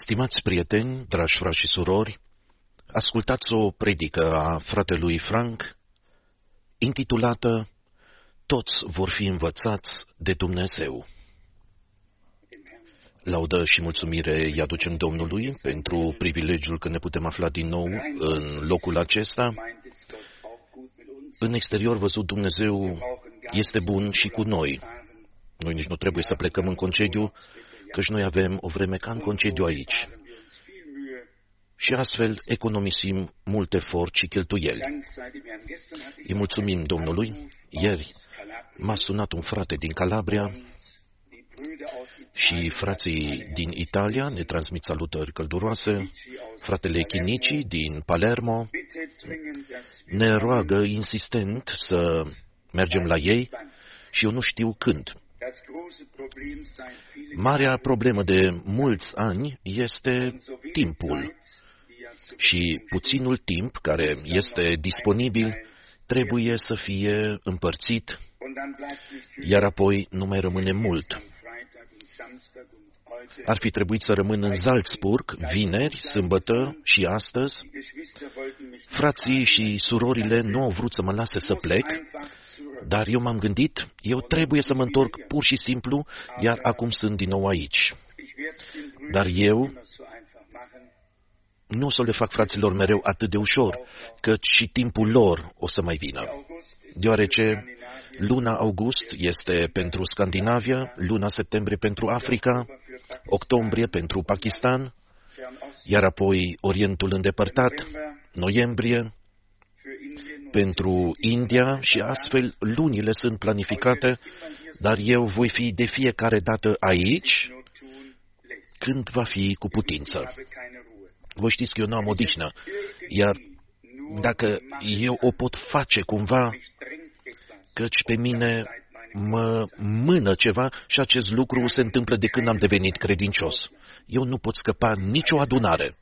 Stimați prieteni, dragi frați și surori, ascultați o predică a fratelui Frank, intitulată Toți vor fi învățați de Dumnezeu. Laudă și mulțumire îi aducem Domnului pentru privilegiul că ne putem afla din nou în locul acesta. În exterior văzut, Dumnezeu este bun și cu noi. Noi nici nu trebuie să plecăm în concediu, căci noi avem o vreme ca în concediu aici. Și astfel economisim mult efort și cheltuieli. Îi mulțumim Domnului. Ieri m-a sunat un frate din Calabria și frații din Italia ne transmit salutări călduroase. Fratele Chinici din Palermo ne roagă insistent să mergem la ei și eu nu știu când. Marea problemă de mulți ani este timpul. Și puținul timp care este disponibil trebuie să fie împărțit, iar apoi nu mai rămâne mult. Ar fi trebuit să rămân în Salzburg vineri, sâmbătă și astăzi. Frații și surorile nu au vrut să mă lase să plec, dar eu m-am gândit, eu trebuie să mă întorc pur și simplu, iar acum sunt din nou aici. Dar eu nu o să le fac fraților mereu atât de ușor, căci și timpul lor o să mai vină. Deoarece luna august este pentru Scandinavia, luna septembrie pentru Africa, octombrie pentru Pakistan, iar apoi Orientul îndepărtat, noiembrie, pentru India și astfel lunile sunt planificate, dar eu voi fi de fiecare dată aici când va fi cu putință. Voi știți că eu nu am odihnă, iar dacă eu o pot face cumva, căci pe mine mă mână ceva și acest lucru se întâmplă de când am devenit credincios. Eu nu pot scăpa nicio adunare.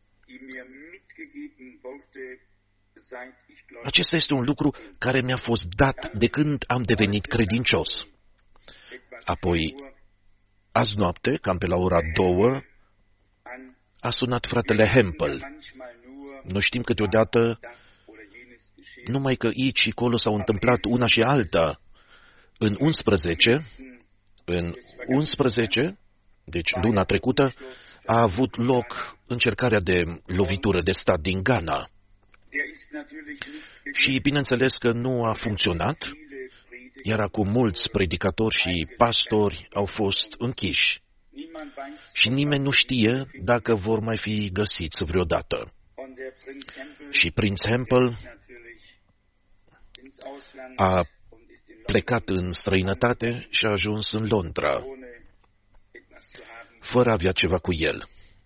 Acesta este un lucru care mi-a fost dat de când am devenit credincios. Apoi, azi noapte, cam pe la ora 2, a sunat fratele Hempel. Noi știm câteodată numai că aici și acolo s-au întâmplat una și alta. În 11, deci luna trecută, a avut loc încercarea de lovitură de stat din Ghana. Și bineînțeles că nu a funcționat, iar acum mulți predicatori și pastori au fost închiși. Și nimeni nu știe dacă vor mai fi găsiți vreodată. Și prinț Hempel a plecat în străinătate și a ajuns în Londra, fără a avea ceva cu el.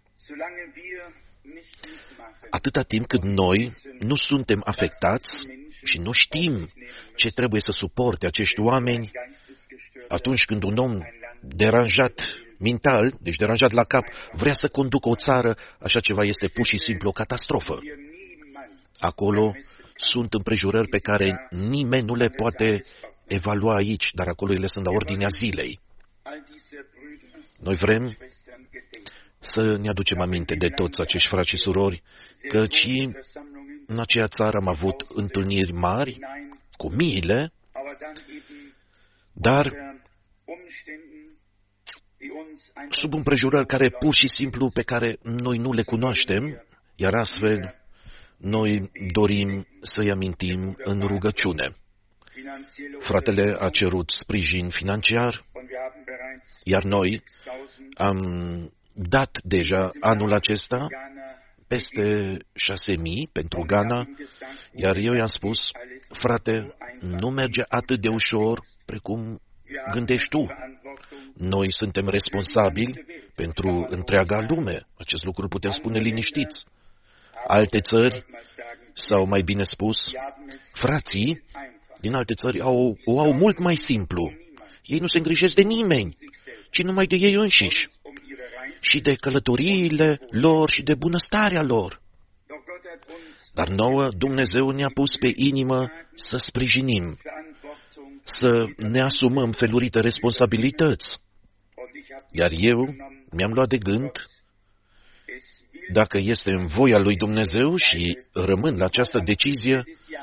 Atâta timp cât noi nu suntem afectați și nu știm ce trebuie să suporte acești oameni, atunci când un om deranjat mental, deci deranjat la cap, vrea să conducă o țară, așa ceva este pur și simplu o catastrofă. Acolo sunt împrejurări pe care nimeni nu le poate evalua aici, dar acolo ele sunt la ordinea zilei. Noi vrem să ne aducem aminte de toți acești frați și surori, căci în aceea țară am avut întâlniri mari, cu miile, dar sub împrejurări care pur și simplu pe care noi nu le cunoaștem, iar astfel noi dorim să-i amintim în rugăciune. Fratele a cerut sprijin financiar, iar noi am dat deja anul acesta peste 6.000 pentru Ghana, iar eu i-am spus, frate, nu merge atât de ușor precum gândești tu. Noi suntem responsabili pentru întreaga lume. Acest lucru putem spune liniștiți. Alte țări, sau mai bine spus, frații din alte țări o au mult mai simplu. Ei nu se îngrijesc de nimeni, ci numai de ei înșiși și de călătoriile lor și de bunăstarea lor. Dar nouă Dumnezeu ne-a pus pe inimă să sprijinim, să ne asumăm felurite responsabilități. Iar eu mi-am luat de gând dacă este în voia lui Dumnezeu și rămân la această decizie,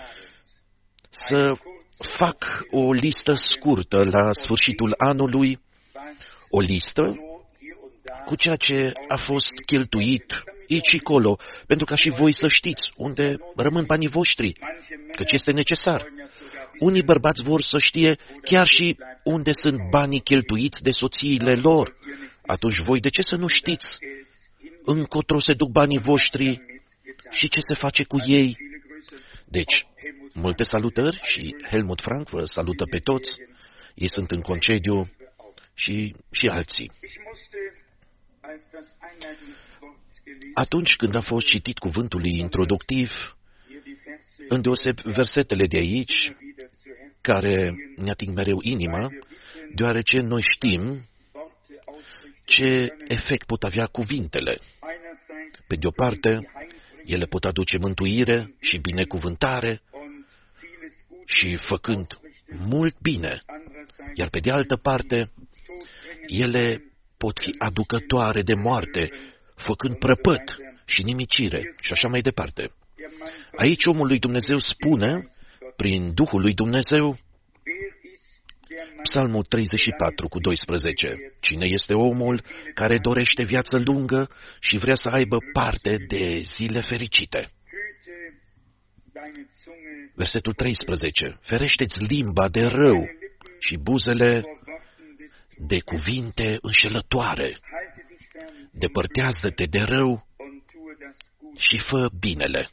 să fac o listă scurtă la sfârșitul anului, o listă cu ceea ce a fost cheltuit aici și acolo, pentru ca și voi să știți unde rămân banii voștri, căci este necesar. Unii bărbați vor să știe chiar și unde sunt banii cheltuiți de soțiile lor. Atunci voi de ce să nu știți încotro se duc banii voștri și ce se face cu ei? Deci, multe salutări și Helmut Frank vă salută pe toți. Ei sunt în concediu și alții. Atunci când a fost citit cuvântul introductiv, îndeoseb versetele de aici, care ne ating mereu inima, deoarece noi știm ce efect pot avea cuvintele. Pe de o parte, ele pot aduce mântuire și binecuvântare și făcând mult bine, iar pe de altă parte, ele pot fi aducătoare de moarte, făcând prăpăt și nimicire și așa mai departe. Aici omul lui Dumnezeu spune, prin Duhul lui Dumnezeu, Psalmul 34 cu 12, cine este omul care dorește viață lungă și vrea să aibă parte de zile fericite? Versetul 13, ferește-ți limba de rău și buzele de cuvinte înșelătoare. Depărtează-te de rău și fă binele.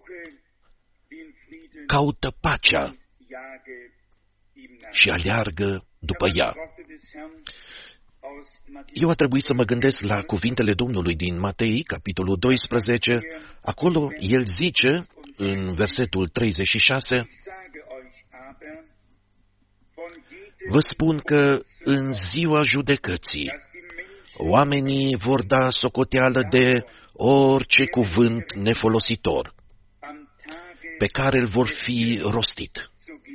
Caută pacea și aleargă după ea. Eu a trebuit să mă gândesc la cuvintele Domnului din Matei, capitolul 12. Acolo el zice, în versetul 36, vă spun că în ziua judecății oamenii vor da socoteală de orice cuvânt nefolositor pe care îl vor fi rostit.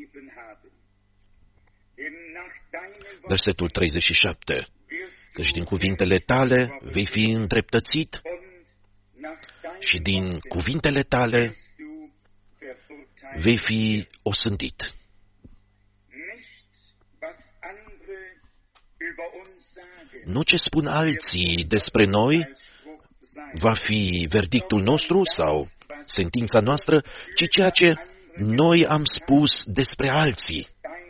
Versetul 37. Căci din cuvintele tale vei fi îndreptățit și din cuvintele tale vei fi osândit. Nu ce spun alții despre noi va fi verdictul nostru sau sentința noastră, ci ceea ce noi am spus despre alții.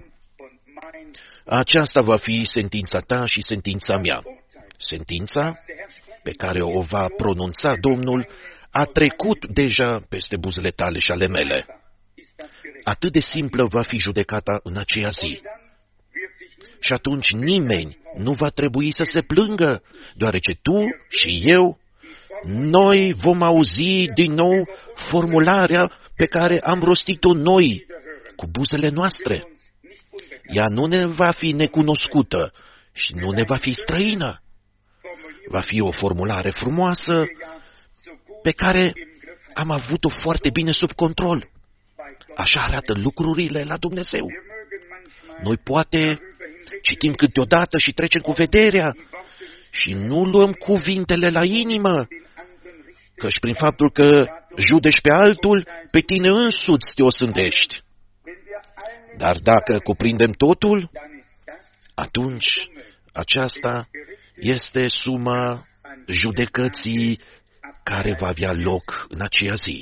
Aceasta va fi sentința ta și sentința mea. Sentința pe care o va pronunța Domnul a trecut deja peste buzele tale și ale mele. Atât de simplă va fi judecata în aceea zi. Și atunci nimeni nu va trebui să se plângă, deoarece tu și eu, noi vom auzi din nou formularea pe care am rostit-o noi cu buzele noastre. Ea nu ne va fi necunoscută și nu ne va fi străină. Va fi o formulare frumoasă pe care am avut-o foarte bine sub control. Așa arată lucrurile la Dumnezeu. Noi poate citim câteodată și trecem cu vederea și nu luăm cuvintele la inimă, căci prin faptul că judești pe altul, pe tine însuți te osândești. Dar dacă cuprindem totul, atunci aceasta este suma judecății care va avea loc în aceea zi.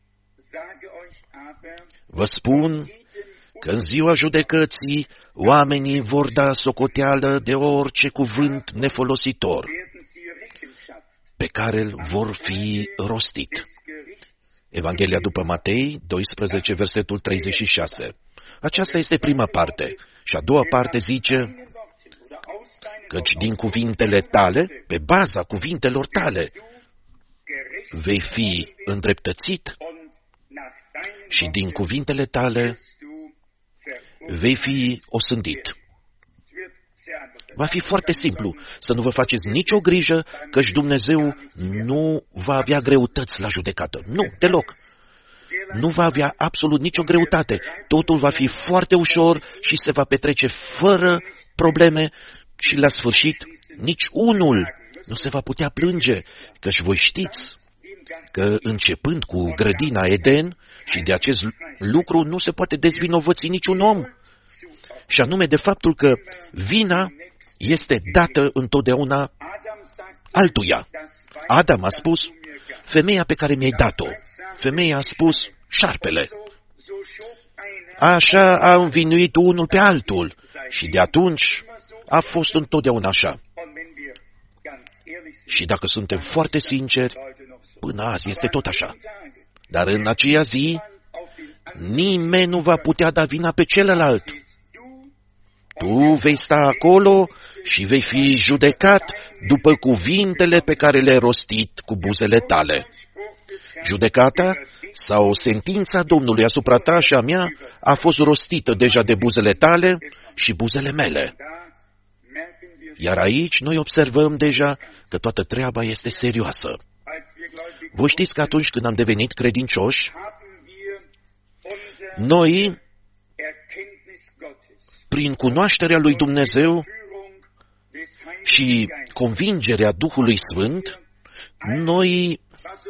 Vă spun că în ziua judecății oamenii vor da socoteală de orice cuvânt nefolositor pe care îl vor fi rostit. Evanghelia după Matei, 12, versetul 36. Aceasta este prima parte. Și a doua parte zice, căci din cuvintele tale, pe baza cuvintelor tale, vei fi îndreptățit și din cuvintele tale vei fi osândit. Va fi foarte simplu, să nu vă faceți nicio grijă, căci Dumnezeu nu va avea greutăți la judecată. Nu, deloc. Nu va avea absolut nicio greutate. Totul va fi foarte ușor și se va petrece fără probleme și la sfârșit nici unul nu se va putea plânge, căci voi știți că începând cu grădina Eden, și de acest lucru nu se poate dezvinovăți niciun om, și anume de faptul că vina este dată întotdeauna altuia. Adam a spus, femeia pe care mi-ai dat-o. Femeia a spus, șarpele. Așa a învinuit unul pe altul și de atunci a fost întotdeauna așa. Și dacă suntem foarte sinceri, până azi este tot așa. Dar în aceea zi, nimeni nu va putea da vina pe celălalt. Tu vei sta acolo și vei fi judecat după cuvintele pe care le-ai rostit cu buzele tale. Judecata sau sentința Domnului asupra ta și a mea a fost rostită deja de buzele tale și buzele mele. Iar aici noi observăm deja că toată treaba este serioasă. Voi știți că atunci când am devenit credincioși, noi, prin cunoașterea lui Dumnezeu și convingerea Duhului Sfânt, noi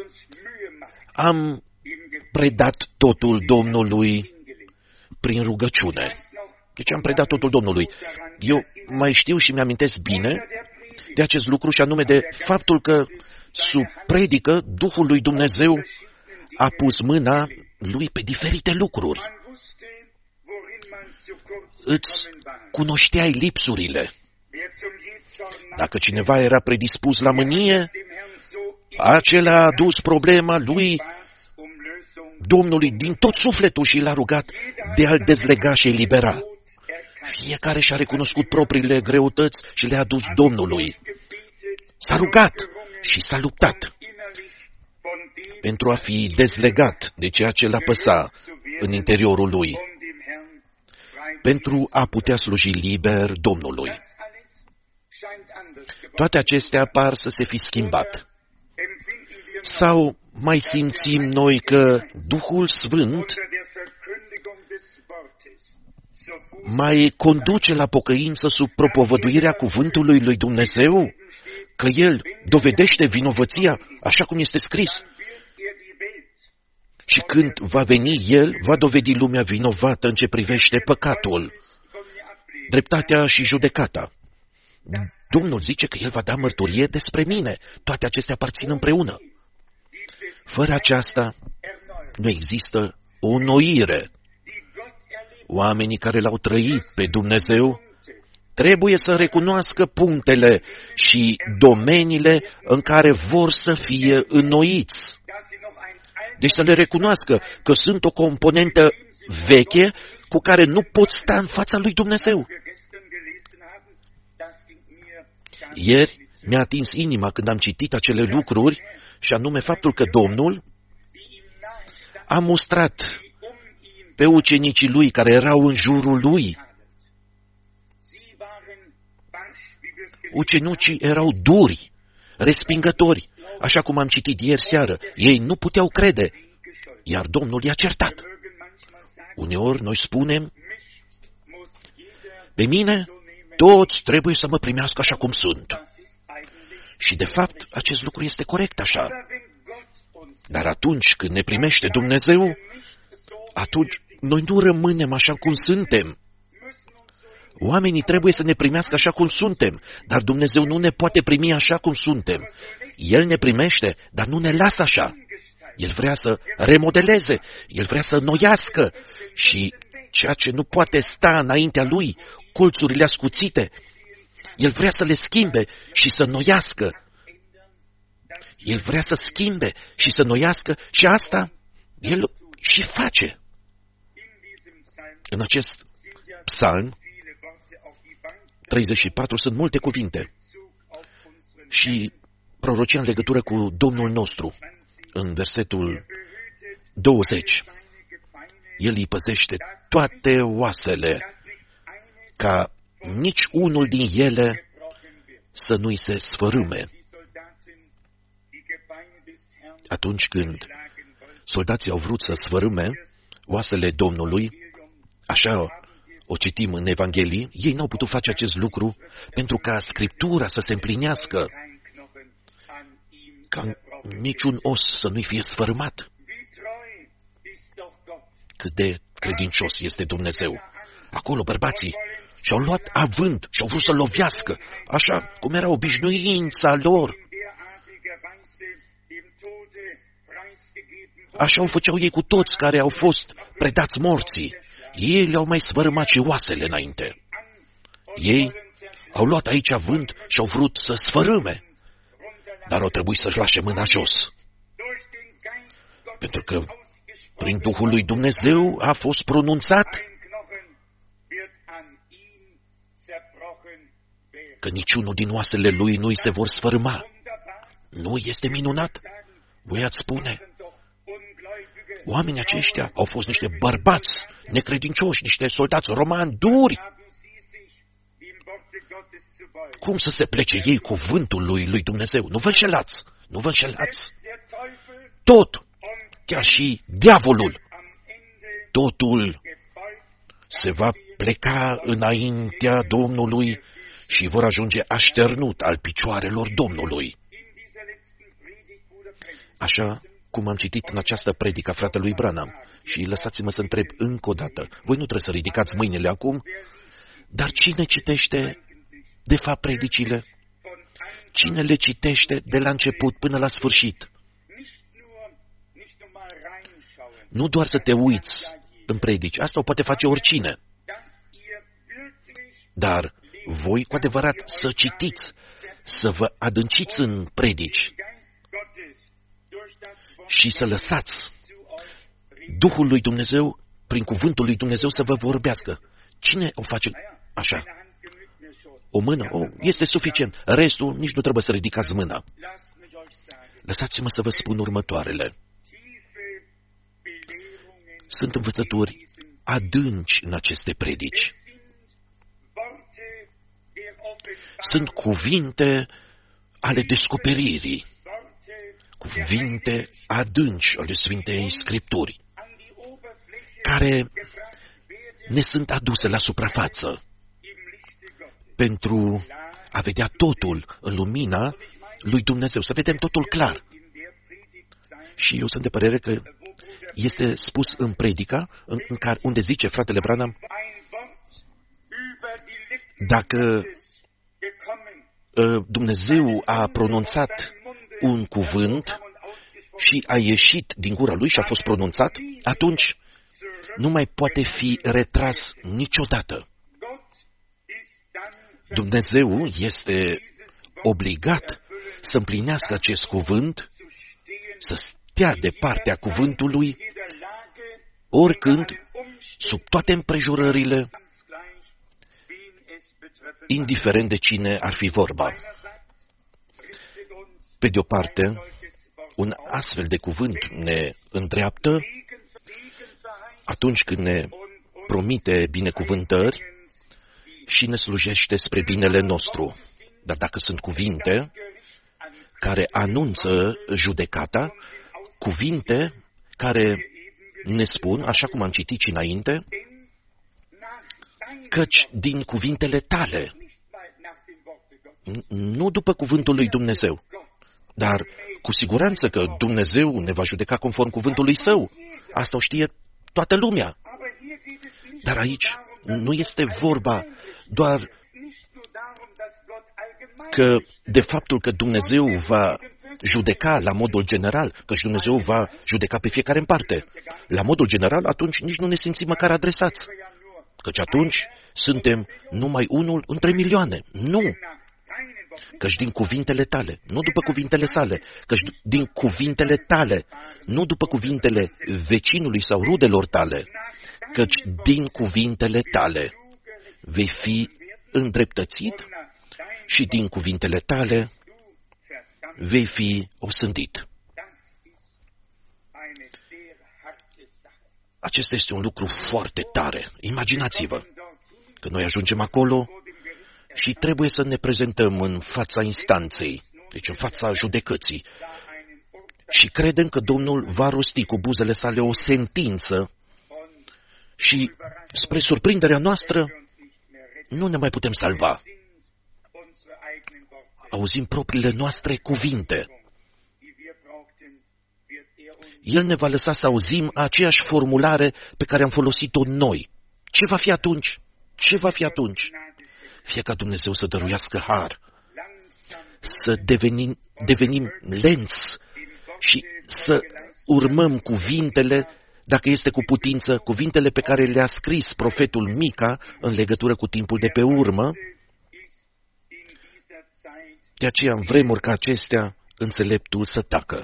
am predat totul Domnului prin rugăciune. Deci am predat totul Domnului. Eu mai știu și mi-amintesc bine de acest lucru și anume de faptul că sub predică Duhul lui Dumnezeu a pus mâna lui pe diferite lucruri. Îți cunoșteai lipsurile. Dacă cineva era predispus la mânie, acela a adus problema lui Domnului din tot sufletul și l-a rugat de a-l dezlega și elibera. Fiecare și-a recunoscut propriile greutăți și le-a adus Domnului. S-a rugat și s-a luptat pentru a fi dezlegat de ceea ce l-a păsa în interiorul lui, pentru a putea sluji liber Domnului. Toate acestea par să se fi schimbat. Sau mai simțim noi că Duhul Sfânt mai conduce la pocăință sub propovăduirea cuvântului lui Dumnezeu, că El dovedește vinovăția așa cum este scris. Și când va veni El, va dovedi lumea vinovată în ce privește păcatul, dreptatea și judecata. Domnul zice că El va da mărturie despre mine. Toate acestea aparțin împreună. Fără aceasta, nu există o înnoire. Oamenii care l-au trăit pe Dumnezeu trebuie să recunoască punctele și domeniile în care vor să fie înnoiți. Deci să le recunoască că sunt o componentă veche cu care nu pot sta în fața lui Dumnezeu. Ieri mi-a atins inima când am citit acele lucruri, și anume faptul că Domnul a mustrat pe ucenicii lui care erau în jurul lui. Ucenicii erau duri, respingători, așa cum am citit ieri seară. Ei nu puteau crede, iar Domnul i-a certat. Uneori noi spunem, pe mine toți trebuie să mă primească așa cum sunt. Și de fapt, acest lucru este corect așa. Dar atunci când ne primește Dumnezeu, atunci noi nu rămânem așa cum suntem. Oamenii trebuie să ne primească așa cum suntem, dar Dumnezeu nu ne poate primi așa cum suntem. El ne primește, dar nu ne lasă așa. El vrea să remodeleze, El vrea să înnoiască și ceea ce nu poate sta înaintea Lui, colțurile ascuțite, El vrea să le schimbe și să înnoiască. El vrea să schimbe și să înnoiască și asta El și face. În acest psalm 34 sunt multe cuvinte și prorocia în legătură cu Domnul nostru. În versetul 20, El îi păzește toate oasele, ca nici unul din ele să nu-i se sfărâme. Atunci când soldații au vrut să sfărâme oasele Domnului, așa o citim în Evanghelii, ei n-au putut face acest lucru pentru ca Scriptura să se împlinească. ca niciun os să nu-i fie sfărâmat. Cât de credincios este Dumnezeu. Acolo bărbații și-au luat avânt și-au vrut să lovească, așa cum era obișnuința lor. Așa o făceau ei cu toți care au fost predați morții. Ei le-au mai sfărâmat și oasele înainte. Ei au luat aici avânt și au vrut să sfărâme, dar au trebuit să-și lase mâna jos. Pentru că prin Duhul lui Dumnezeu a fost pronunțat că niciunul din oasele lui nu-i se vor sfărâma. Nu este minunat? Voi ați spune. Oamenii aceștia au fost niște bărbați necredincioși, niște soldați romani duri. Cum să se plece ei cuvântul lui Dumnezeu? Nu vă înșelați, nu vă înșelați. Tot, chiar și diavolul, totul se va pleca înaintea Domnului și vor ajunge așternut al picioarelor Domnului. Așa cum am citit în această predică a fratelui Branham. Și lăsați-mă să întreb încă o dată. Voi nu trebuie să ridicați mâinile acum, dar cine citește de fapt predicile? Cine le citește de la început până la sfârșit? Nu doar să te uiți în predici, asta o poate face oricine. Dar voi cu adevărat să citiți, să vă adânciți în predici și să lăsați Duhul lui Dumnezeu, prin cuvântul lui Dumnezeu, să vă vorbească. Cine o face așa? O mână? Este suficient. Restul nici nu trebuie să ridicați mâna. Lăsați-mă să vă spun următoarele. Sunt învățături adânci în aceste predici. Sunt cuvinte ale descoperirii, cuvinte adânci ale Sfintei Scripturi, care ne sunt aduse la suprafață pentru a vedea totul în lumina lui Dumnezeu, să vedem totul clar. Și eu sunt de părere că este spus în predica, unde zice fratele Branham, dacă Dumnezeu a pronunțat un cuvânt și a ieșit din gura lui și a fost pronunțat, atunci nu mai poate fi retras niciodată. Dumnezeu este obligat să împlinească acest cuvânt, să stea de partea cuvântului, oricând, sub toate împrejurările, indiferent de cine ar fi vorba. Pe de o parte, un astfel de cuvânt ne îndreaptă atunci când ne promite binecuvântări și ne slujește spre binele nostru. Dar dacă sunt cuvinte care anunță judecata, cuvinte care ne spun, așa cum am citit și înainte, căci din cuvintele tale, nu după cuvântul lui Dumnezeu, dar cu siguranță că Dumnezeu ne va judeca conform cuvântului Său. Asta o știe toată lumea. Dar aici nu este vorba doar că de faptul că Dumnezeu va judeca la modul general, că Dumnezeu va judeca pe fiecare în parte. La modul general, atunci nici nu ne simțim măcar adresați. Căci atunci suntem numai unul între milioane. Nu! Căci din cuvintele tale, nu după cuvintele sale, căci din cuvintele tale, nu după cuvintele vecinului sau rudelor tale, căci din cuvintele tale vei fi îndreptățit și din cuvintele tale vei fi osândit. Acesta este un lucru foarte tare. Imaginați-vă că noi ajungem acolo și trebuie să ne prezentăm în fața instanței, deci în fața judecății, și credem că Domnul va rosti cu buzele sale o sentință și, spre surprinderea noastră, nu ne mai putem salva. Auzim propriile noastre cuvinte El ne va lăsa să auzim aceeași formulare pe care am folosit-o noi. Ce va fi atunci? Ce va fi atunci? Fie ca Dumnezeu să dăruiască har, să devenim lenți și să urmăm cuvintele, dacă este cu putință, cuvintele pe care le-a scris profetul Mica în legătură cu timpul de pe urmă. De aceea, în vremuri ca acestea, înțeleptul să tacă.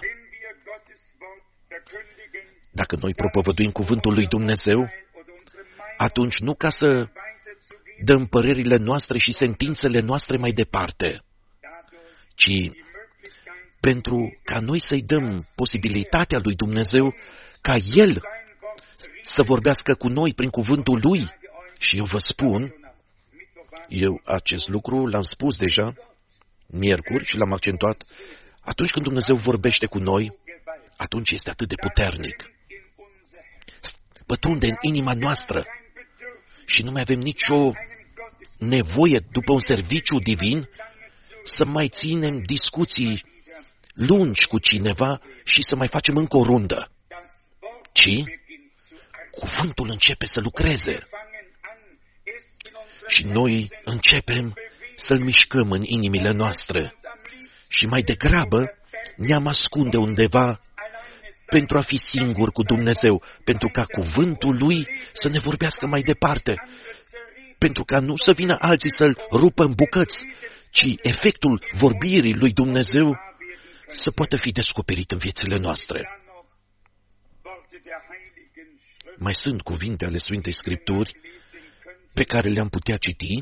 Dacă noi propovăduim cuvântul lui Dumnezeu, atunci nu ca să dăm părerile noastre și sentințele noastre mai departe, ci pentru ca noi să-i dăm posibilitatea lui Dumnezeu ca El să vorbească cu noi prin cuvântul Lui. Și eu vă spun, eu acest lucru l-am spus deja miercuri și l-am accentuat, atunci când Dumnezeu vorbește cu noi, atunci este atât de puternic. Pătrunde în inima noastră și nu mai avem nicio nevoie după un serviciu divin să mai ținem discuții lungi cu cineva și să mai facem încă o rundă, ci cuvântul începe să lucreze și noi începem să-l mișcăm în inimile noastre și mai degrabă ne-am ascunde undeva pentru a fi singur cu Dumnezeu, pentru ca cuvântul Lui să ne vorbească mai departe, pentru ca nu să vină alții să-l rupă în bucăți, ci efectul vorbirii lui Dumnezeu să poată fi descoperit în viețile noastre. Mai sunt cuvinte ale Sfintei Scripturi pe care le-am putea citi,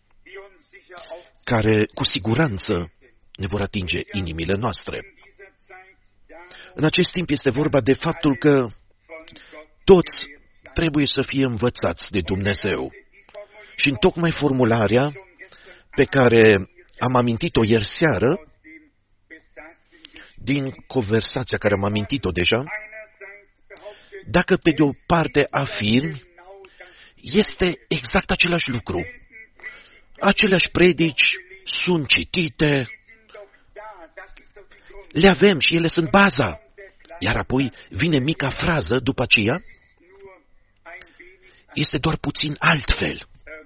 care cu siguranță ne vor atinge inimile noastre. În acest timp este vorba de faptul că toți trebuie să fie învățați de Dumnezeu. Și întocmai formularea pe care am amintit-o ieri seară, din conversația care am amintit-o deja, dacă pe de o parte afirmi, este exact același lucru. Aceleași predici sunt citite, le avem și ele sunt baza. Iar apoi vine mica frază după aceea, este doar puțin altfel.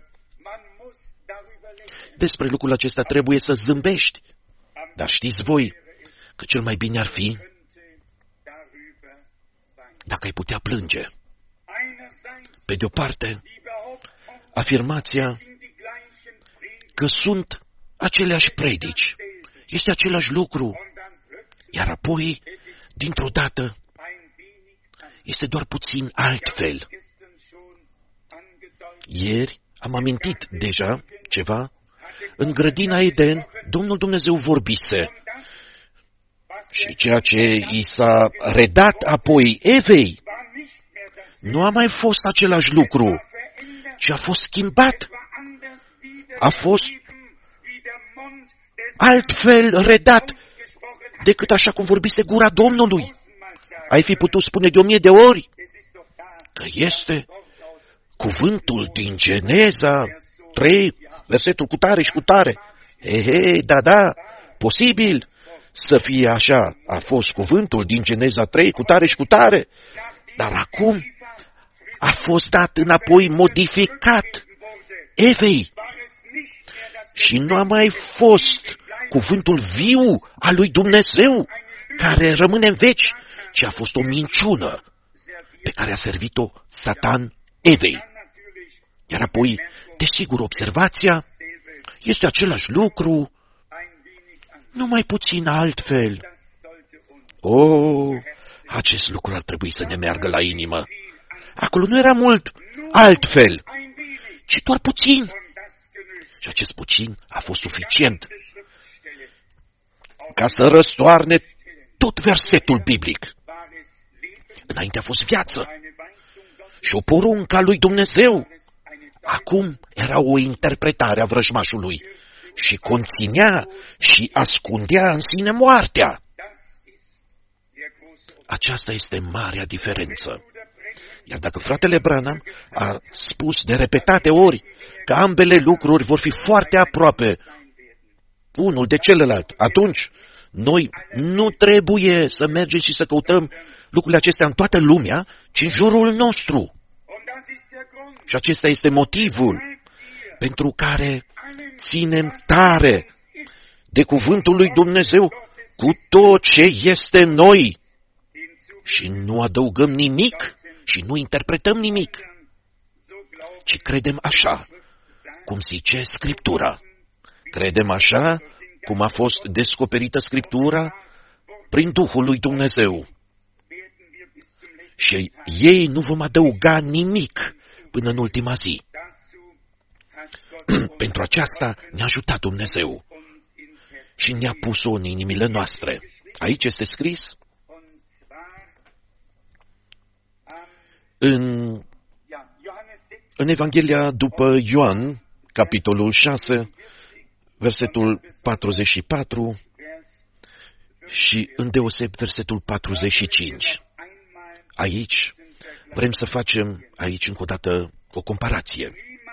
Despre lucrul acesta trebuie să zâmbești. Dar știți voi că cel mai bine ar fi dacă ai putea plânge. Pe de o parte, afirmația că sunt aceleași predici, este același lucru, iar apoi, dintr-o dată, este doar puțin altfel. Ieri am amintit deja ceva. În grădina Eden, Domnul Dumnezeu vorbise. Și ceea ce i s-a redat apoi Evei nu a mai fost același lucru, ci a fost schimbat. A fost altfel redat decât așa cum vorbise gura Domnului. Ai fi putut spune de 1000 de ori că este cuvântul din Geneza 3, versetul cu tare și cu tare. Da, posibil să fie așa. A fost cuvântul din Geneza 3 cu tare și cu tare. Dar acum a fost dat înapoi modificat Evei. Și nu a mai fost cuvântul viu al lui Dumnezeu care rămâne în veci, ci a fost o minciună pe care a servit-o Satan Evei. Iar apoi, desigur, observația este același lucru, numai puțin altfel. Acest lucru ar trebui să ne meargă la inimă. Acolo nu era mult altfel, ci doar puțin. Și acest puțin a fost suficient ca să răstoarne tot versetul biblic. Înainte a fost viață și o poruncă a lui Dumnezeu. Acum era o interpretare a vrăjmașului și conținea și ascundea în sine moartea. Aceasta este marea diferență. Iar dacă fratele Branham a spus de repetate ori că ambele lucruri vor fi foarte aproape unul de celălalt, atunci Noi nu trebuie să mergem și să căutăm lucrurile acestea în toată lumea, ci în jurul nostru. Și acesta este motivul pentru care ținem tare de cuvântul lui Dumnezeu cu tot ce este în noi și nu adăugăm nimic și nu interpretăm nimic, ci credem așa, cum zice Scriptura. Credem așa cum a fost descoperită Scriptura prin Duhul lui Dumnezeu. Și ei nu vom adăuga nimic până în ultima zi. Pentru aceasta ne-a ajutat Dumnezeu și ne-a pus-o în inimile noastre. Aici este scris în Evanghelia după Ioan, capitolul 6, versetul 44 și îndeoseb versetul 45. Aici vrem să facem încă o dată o comparație.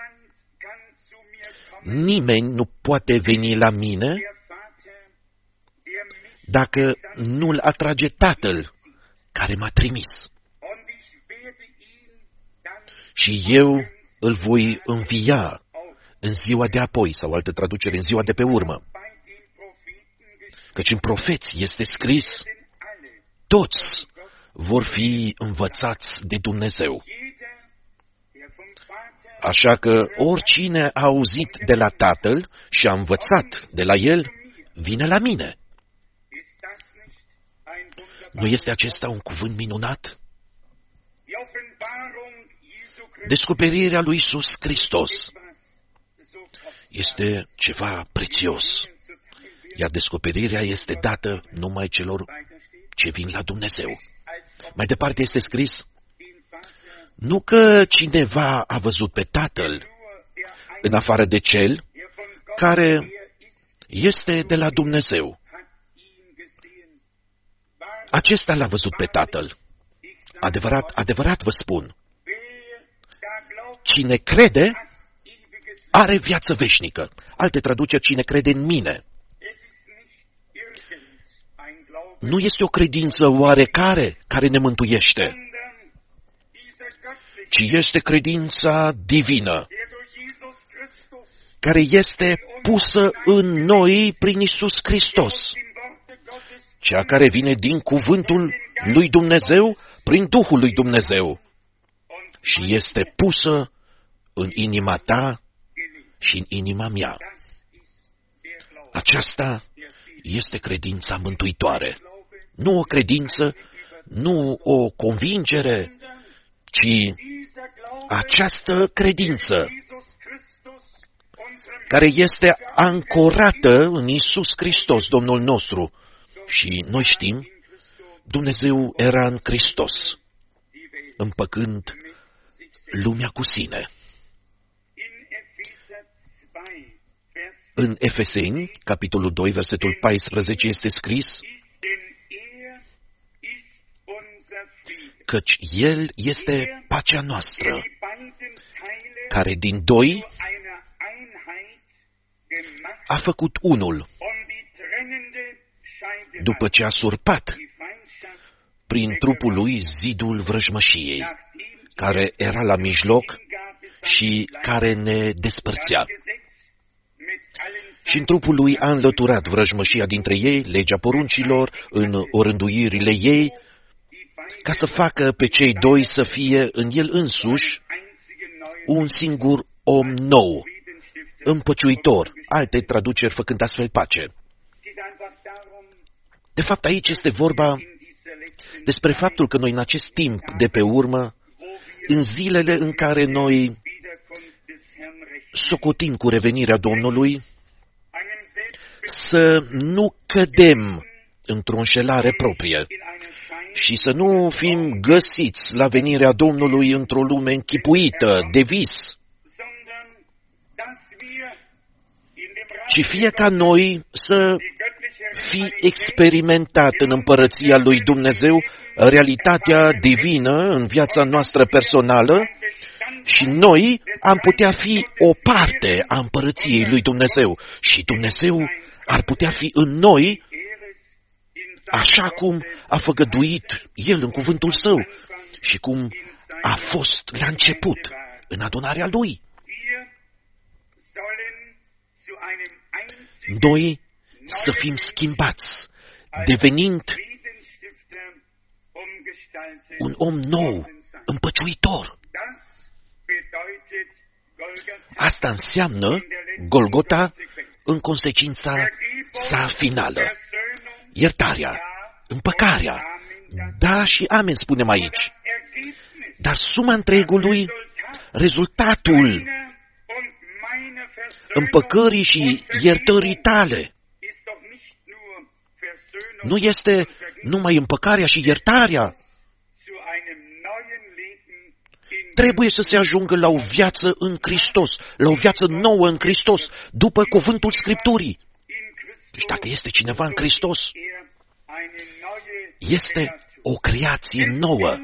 Nimeni nu poate veni la mine dacă nu-l atrage Tatăl care m-a trimis. Și eu îl voi învia în ziua de apoi, sau altă traducere, în ziua de pe urmă. Căci în profeți este scris, toți vor fi învățați de Dumnezeu. Așa că oricine a auzit de la Tatăl și a învățat de la El, vine la mine. Nu este acesta un cuvânt minunat? Descoperirea lui Iisus Hristos este ceva prețios, iar descoperirea este dată numai celor ce vin la Dumnezeu. Mai departe este scris, nu că cineva a văzut pe Tatăl, în afară de Cel care este de la Dumnezeu. Acesta l-a văzut pe Tatăl. Adevărat, adevărat vă spun, cine crede are viață veșnică. Alte traduceri, cine crede în mine. Nu este o credință oarecare care ne mântuiește, ci este credința divină, care este pusă în noi prin Iisus Hristos, cea care vine din cuvântul lui Dumnezeu prin Duhul lui Dumnezeu și este pusă în inima ta și în inima mea. Aceasta este credința mântuitoare. Nu o credință, nu o convingere, ci această credință care este ancorată în Iisus Hristos, Domnul nostru. Și noi știm, Dumnezeu era în Hristos, împăcând lumea cu sine. În Efeseni, capitolul 2, versetul 14, este scris, căci El este pacea noastră, care din doi a făcut unul, după ce a surpat prin trupul lui zidul vrăjmășiei, care era la mijloc și care ne despărțea. Și în trupul lui a înlăturat vrăjmășia dintre ei, legea poruncilor, în orânduirile ei, ca să facă pe cei doi să fie în el însuși un singur om nou, împăciuitor, alte traduceri făcând astfel pace. De fapt, aici este vorba despre faptul că noi în acest timp de pe urmă, în zilele în care noi socotim cu revenirea Domnului, să nu cădem într-o înșelare proprie și să nu fim găsiți la venirea Domnului într-o lume închipuită, de vis, ci fie ca noi să fi experimentat în împărăția lui Dumnezeu realitatea divină în viața noastră personală și noi am putea fi o parte a împărăției lui Dumnezeu și Dumnezeu ar putea fi în noi așa cum a făgăduit El în cuvântul Său și cum a fost la început în adunarea Lui. Noi să fim schimbați, devenind un om nou, împăciuitor. Asta înseamnă Golgota în consecința sa finală. Iertarea, împăcarea. Da și amen spunem aici. Dar suma întregului, rezultatul împăcării și iertării tale nu este numai împăcarea și iertarea. Trebuie să se ajungă la o viață în Hristos, la o viață nouă în Hristos, după cuvântul Scripturii. Deci dacă este cineva în Hristos, este o creație nouă.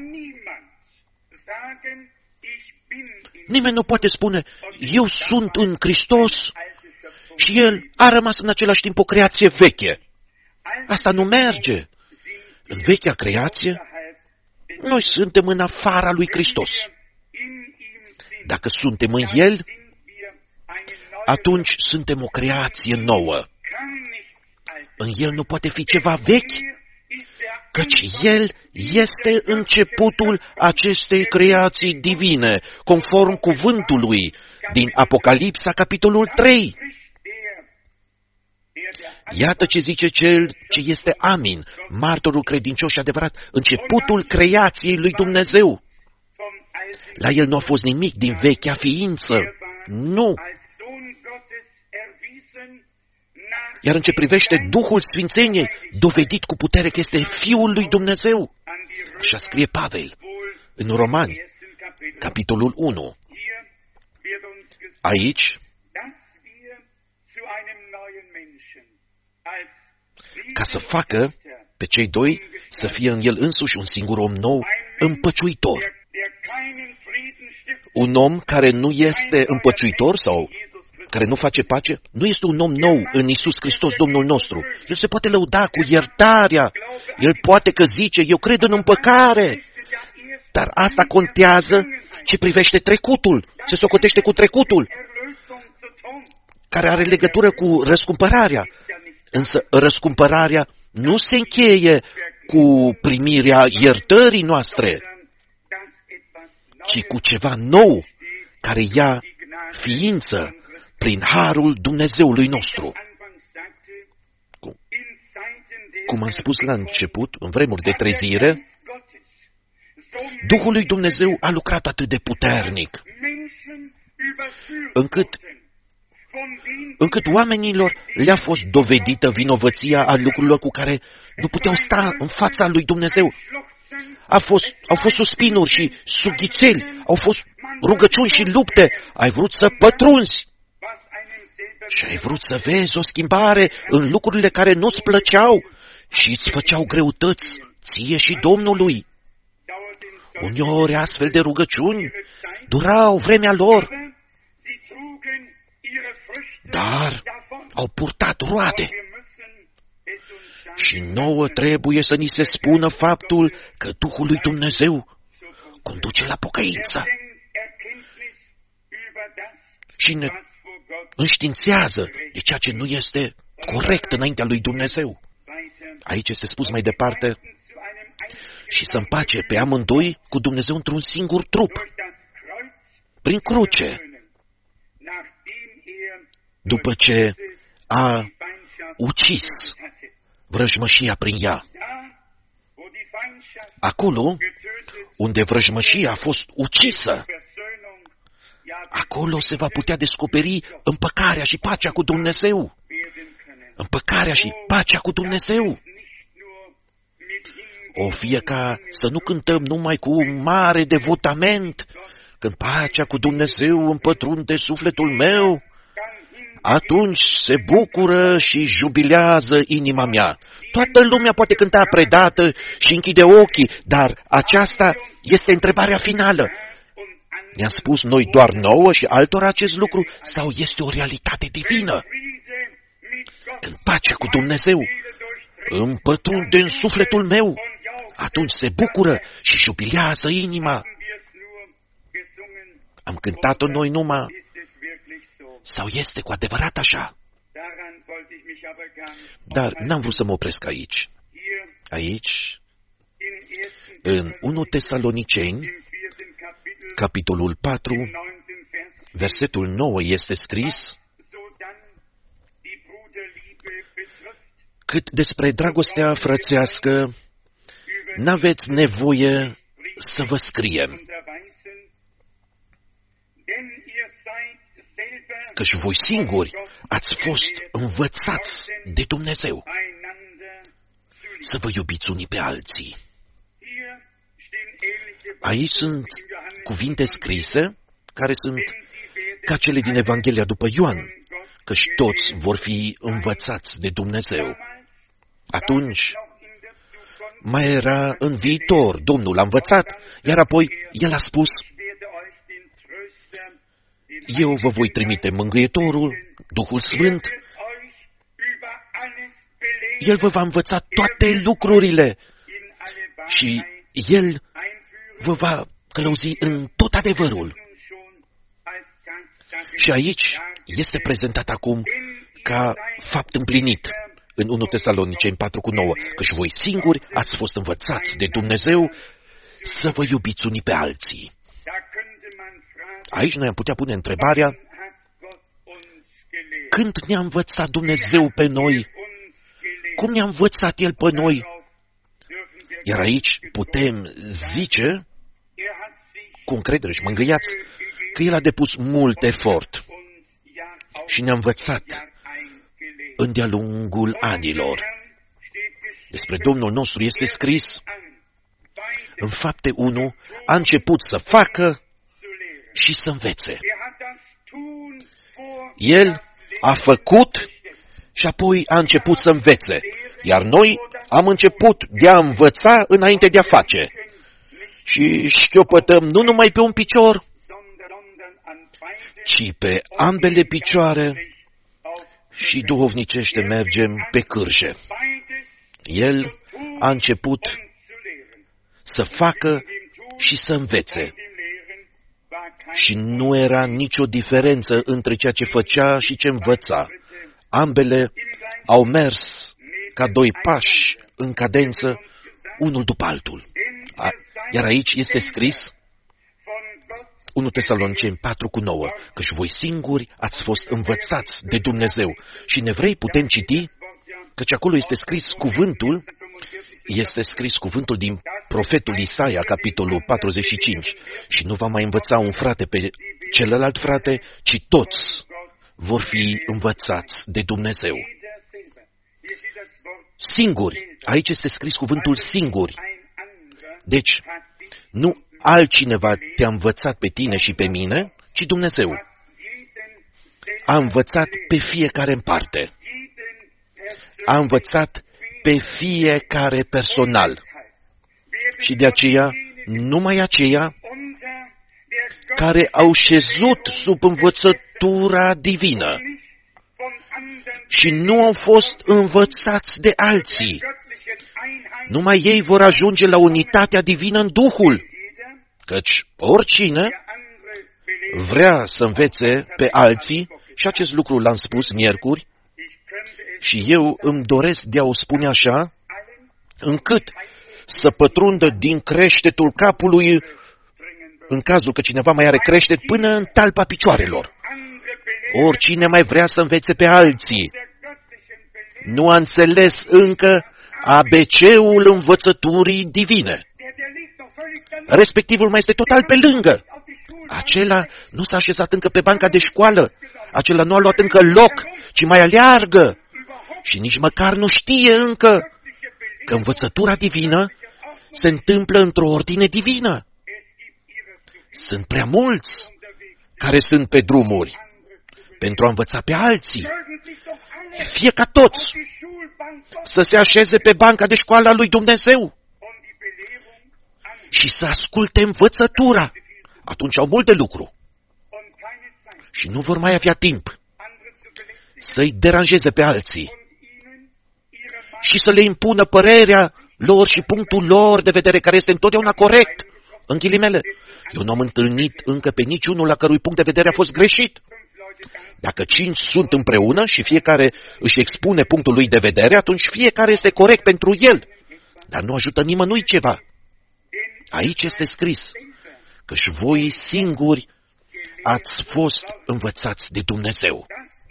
Nimeni nu poate spune, eu sunt în Hristos și el a rămas în același timp o creație veche. Asta nu merge. În vechea creație, noi suntem în afara lui Hristos. Dacă suntem în El, atunci suntem o creație nouă. În El nu poate fi ceva vechi, căci El este începutul acestei creații divine, conform cuvântului din Apocalipsa, capitolul 3. Iată ce zice Cel ce este Amin, martorul credincios și adevărat, începutul creației lui Dumnezeu. La El nu a fost nimic din vechea ființă. Nu. Iar în ce privește Duhul Sfințeniei, dovedit cu putere că este Fiul lui Dumnezeu. Așa scrie Pavel în Romani, capitolul 1. Aici, ca să facă pe cei doi să fie în el însuși un singur om nou, împăciuitor. Un om care nu este împăciuitor sau care nu face pace, nu este un om nou în Iisus Hristos, Domnul nostru. El se poate lăuda cu iertarea. El poate că zice, eu cred în împăcare. Dar asta contează ce privește trecutul. Se socotește cu trecutul, care are legătură cu răscumpărarea. Însă răscumpărarea nu se încheie cu primirea iertării noastre, ci cu ceva nou, care ia ființă prin harul Dumnezeului nostru. Cum am spus la început, în vremuri de trezire, Duhul lui Dumnezeu a lucrat atât de puternic, încât oamenilor le-a fost dovedită vinovăția a lucrurilor cu care nu puteau sta în fața lui Dumnezeu. Au fost suspinuri și sughițeli, au fost rugăciuni și lupte. Ai vrut să pătrunzi și ai vrut să vezi o schimbare în lucrurile care nu-ți plăceau și îți făceau greutăți ție și Domnului. Uneori astfel de rugăciuni durau vremea lor, dar au purtat roade. Și nouă trebuie să ni se spună faptul că Duhul lui Dumnezeu conduce la pocăință și ne înștiințează de ceea ce nu este corect înaintea lui Dumnezeu. Aici este spus mai departe, și să împace pe amândoi cu Dumnezeu într-un singur trup, prin cruce, după ce a ucis vrăjmășia prin ea. Acolo unde vrăjmășia a fost ucisă, acolo se va putea descoperi împăcarea și pacea cu Dumnezeu. Împăcarea și pacea cu Dumnezeu. O fie ca să nu cântăm numai cu un mare devotament, când pacea cu Dumnezeu împătrunde sufletul meu, atunci se bucură și jubilează inima mea. Toată lumea poate cânta predată și închide ochii, dar aceasta este întrebarea finală. Ne-am spus noi doar nouă și altora acest lucru, sau este o realitate divină? În pacea cu Dumnezeu, îmi pătrunde în sufletul meu. Atunci se bucură și jubilează inima. Am cântat-o noi numai? Sau este cu adevărat așa? Dar n-am vrut să mă opresc aici. Aici, în 1 Tesaloniceni, capitolul 4, versetul 9 este scris: cât despre dragostea frățească, n-aveți nevoie să vă scriem, căci voi singuri ați fost învățați de Dumnezeu să vă iubiți unii pe alții. Aici sunt cuvinte scrise care sunt ca cele din Evanghelia după Ioan, căci toți vor fi învățați de Dumnezeu. Atunci mai era în viitor, Domnul a învățat, iar apoi El a spus: eu vă voi trimite Mângâietorul, Duhul Sfânt. El vă va învăța toate lucrurile și El vă va călăuzi în tot adevărul. Și aici este prezentat acum ca fapt împlinit în 1 Tesaloniceni 4:9, căci voi singuri ați fost învățați de Dumnezeu să vă iubiți unii pe alții. Aici noi am putea pune întrebarea: când ne-a învățat Dumnezeu pe noi? Cum ne-a învățat El pe noi? Iar aici putem zice, cu încredere și mângâiați, că El a depus mult efort și ne-a învățat de-a lungul anilor. Despre Domnul nostru este scris în Fapte 1, a început să facă și să învețe. El a făcut și apoi a început să învețe, iar noi am început de a învăța înainte de a face. Și șchiopătăm nu numai pe un picior, ci pe ambele picioare și duhovnicește mergem pe cârje. El a început să facă și să învețe. Și nu era nicio diferență între ceea ce făcea și ce învăța. Ambele au mers ca doi pași în cadență, unul după altul. Iar aici este scris 1 Tesaloniceni 4:9, căci voi singuri ați fost învățați de Dumnezeu. Și în Evrei putem citi, căci acolo este scris cuvântul din profetul Isaia, capitolul 45. Și nu va mai învăța un frate pe celălalt frate, ci toți vor fi învățați de Dumnezeu. Singuri. Aici este scris cuvântul singuri. Deci, nu altcineva te-a învățat pe tine și pe mine, ci Dumnezeu. A învățat pe fiecare în parte. A învățat pe fiecare personal. Și de aceea, numai aceia care au șezut sub învățătura divină și nu au fost învățați de alții, numai ei vor ajunge la unitatea divină în Duhul, căci oricine vrea să învețe pe alții, și acest lucru l-am spus miercuri, și eu îmi doresc de a o spune așa, încât să pătrundă din creștetul capului, în cazul că cineva mai are creștet, până în talpa picioarelor. Oricine mai vrea să învețe pe alții, nu a înțeles încă ABC-ul învățăturii divine. Respectivul mai este total pe lângă. Acela nu s-a așezat încă pe banca de școală, acela nu a luat încă loc, ci mai aleargă. Și nici măcar nu știe încă că învățătura divină se întâmplă într-o ordine divină. Sunt prea mulți care sunt pe drumuri pentru a învăța pe alții. Fie ca toți să se așeze pe banca de școală a lui Dumnezeu și să asculte învățătura. Atunci au mult de lucru și nu vor mai avea timp să-i deranjeze pe alții și să le impună părerea lor și punctul lor de vedere, care este întotdeauna corect. În ghilimele, eu nu am întâlnit încă pe niciunul la cărui punct de vedere a fost greșit. Dacă 5 sunt împreună și fiecare își expune punctul lui de vedere, atunci fiecare este corect pentru el. Dar nu ajută nimănui ceva. Aici este scris că-și voi singuri ați fost învățați de Dumnezeu.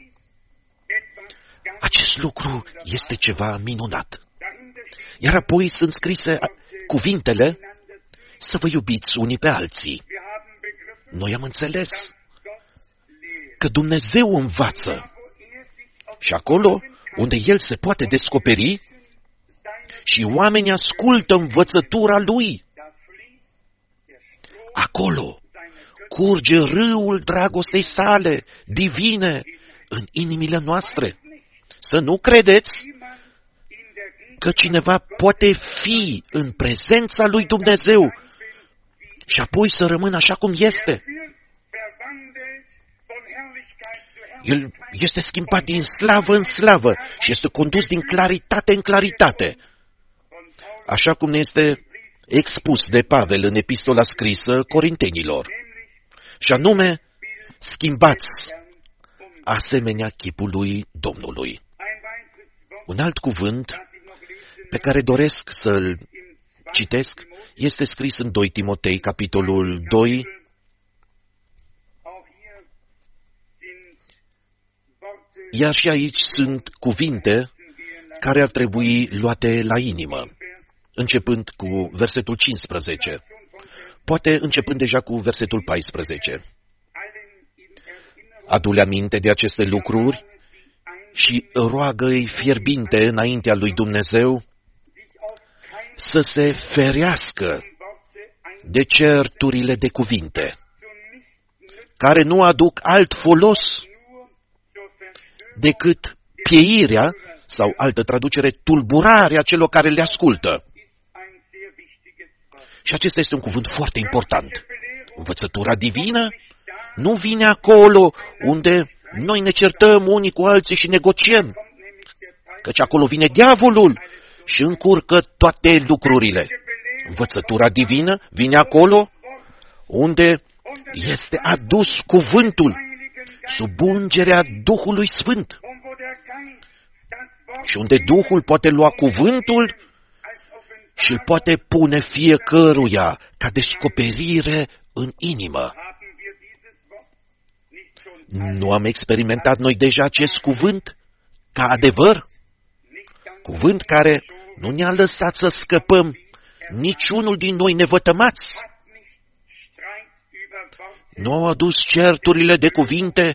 Acest lucru este ceva minunat. Iar apoi sunt scrise cuvintele să vă iubiți unii pe alții. Noi am înțeles că Dumnezeu învață și acolo unde El se poate descoperi și oamenii ascultă învățătura Lui, acolo curge râul dragostei sale divine în inimile noastre. Să nu credeți că cineva poate fi în prezența lui Dumnezeu și apoi să rămână așa cum este. El este schimbat din slavă în slavă și este condus din claritate în claritate, așa cum ne este expus de Pavel în epistola scrisă Corintenilor, și anume, schimbați asemenea chipului Domnului. Un alt cuvânt pe care doresc să-l citesc este scris în 2 Timotei, capitolul 2, iar și aici sunt cuvinte care ar trebui luate la inimă, începând cu versetul 15, poate începând deja cu versetul 14. Adu-le aminte de aceste lucruri și roagă-i fierbinte înaintea lui Dumnezeu să se ferească de certurile de cuvinte, care nu aduc alt folos decât pieirea, sau altă traducere, tulburarea celor care le ascultă. Și acesta este un cuvânt foarte important. Învățătura divină nu vine acolo unde noi ne certăm unii cu alții și negociem, căci acolo vine diavolul și încurcă toate lucrurile. Învățătura divină vine acolo unde este adus cuvântul sub ungerea Duhului Sfânt și unde Duhul poate lua cuvântul și îl poate pune fiecăruia ca descoperire în inimă. Nu am experimentat noi deja acest cuvânt ca adevăr? Cuvânt care nu ne-a lăsat să scăpăm niciunul din noi nevătămați. Nu au adus certurile de cuvinte,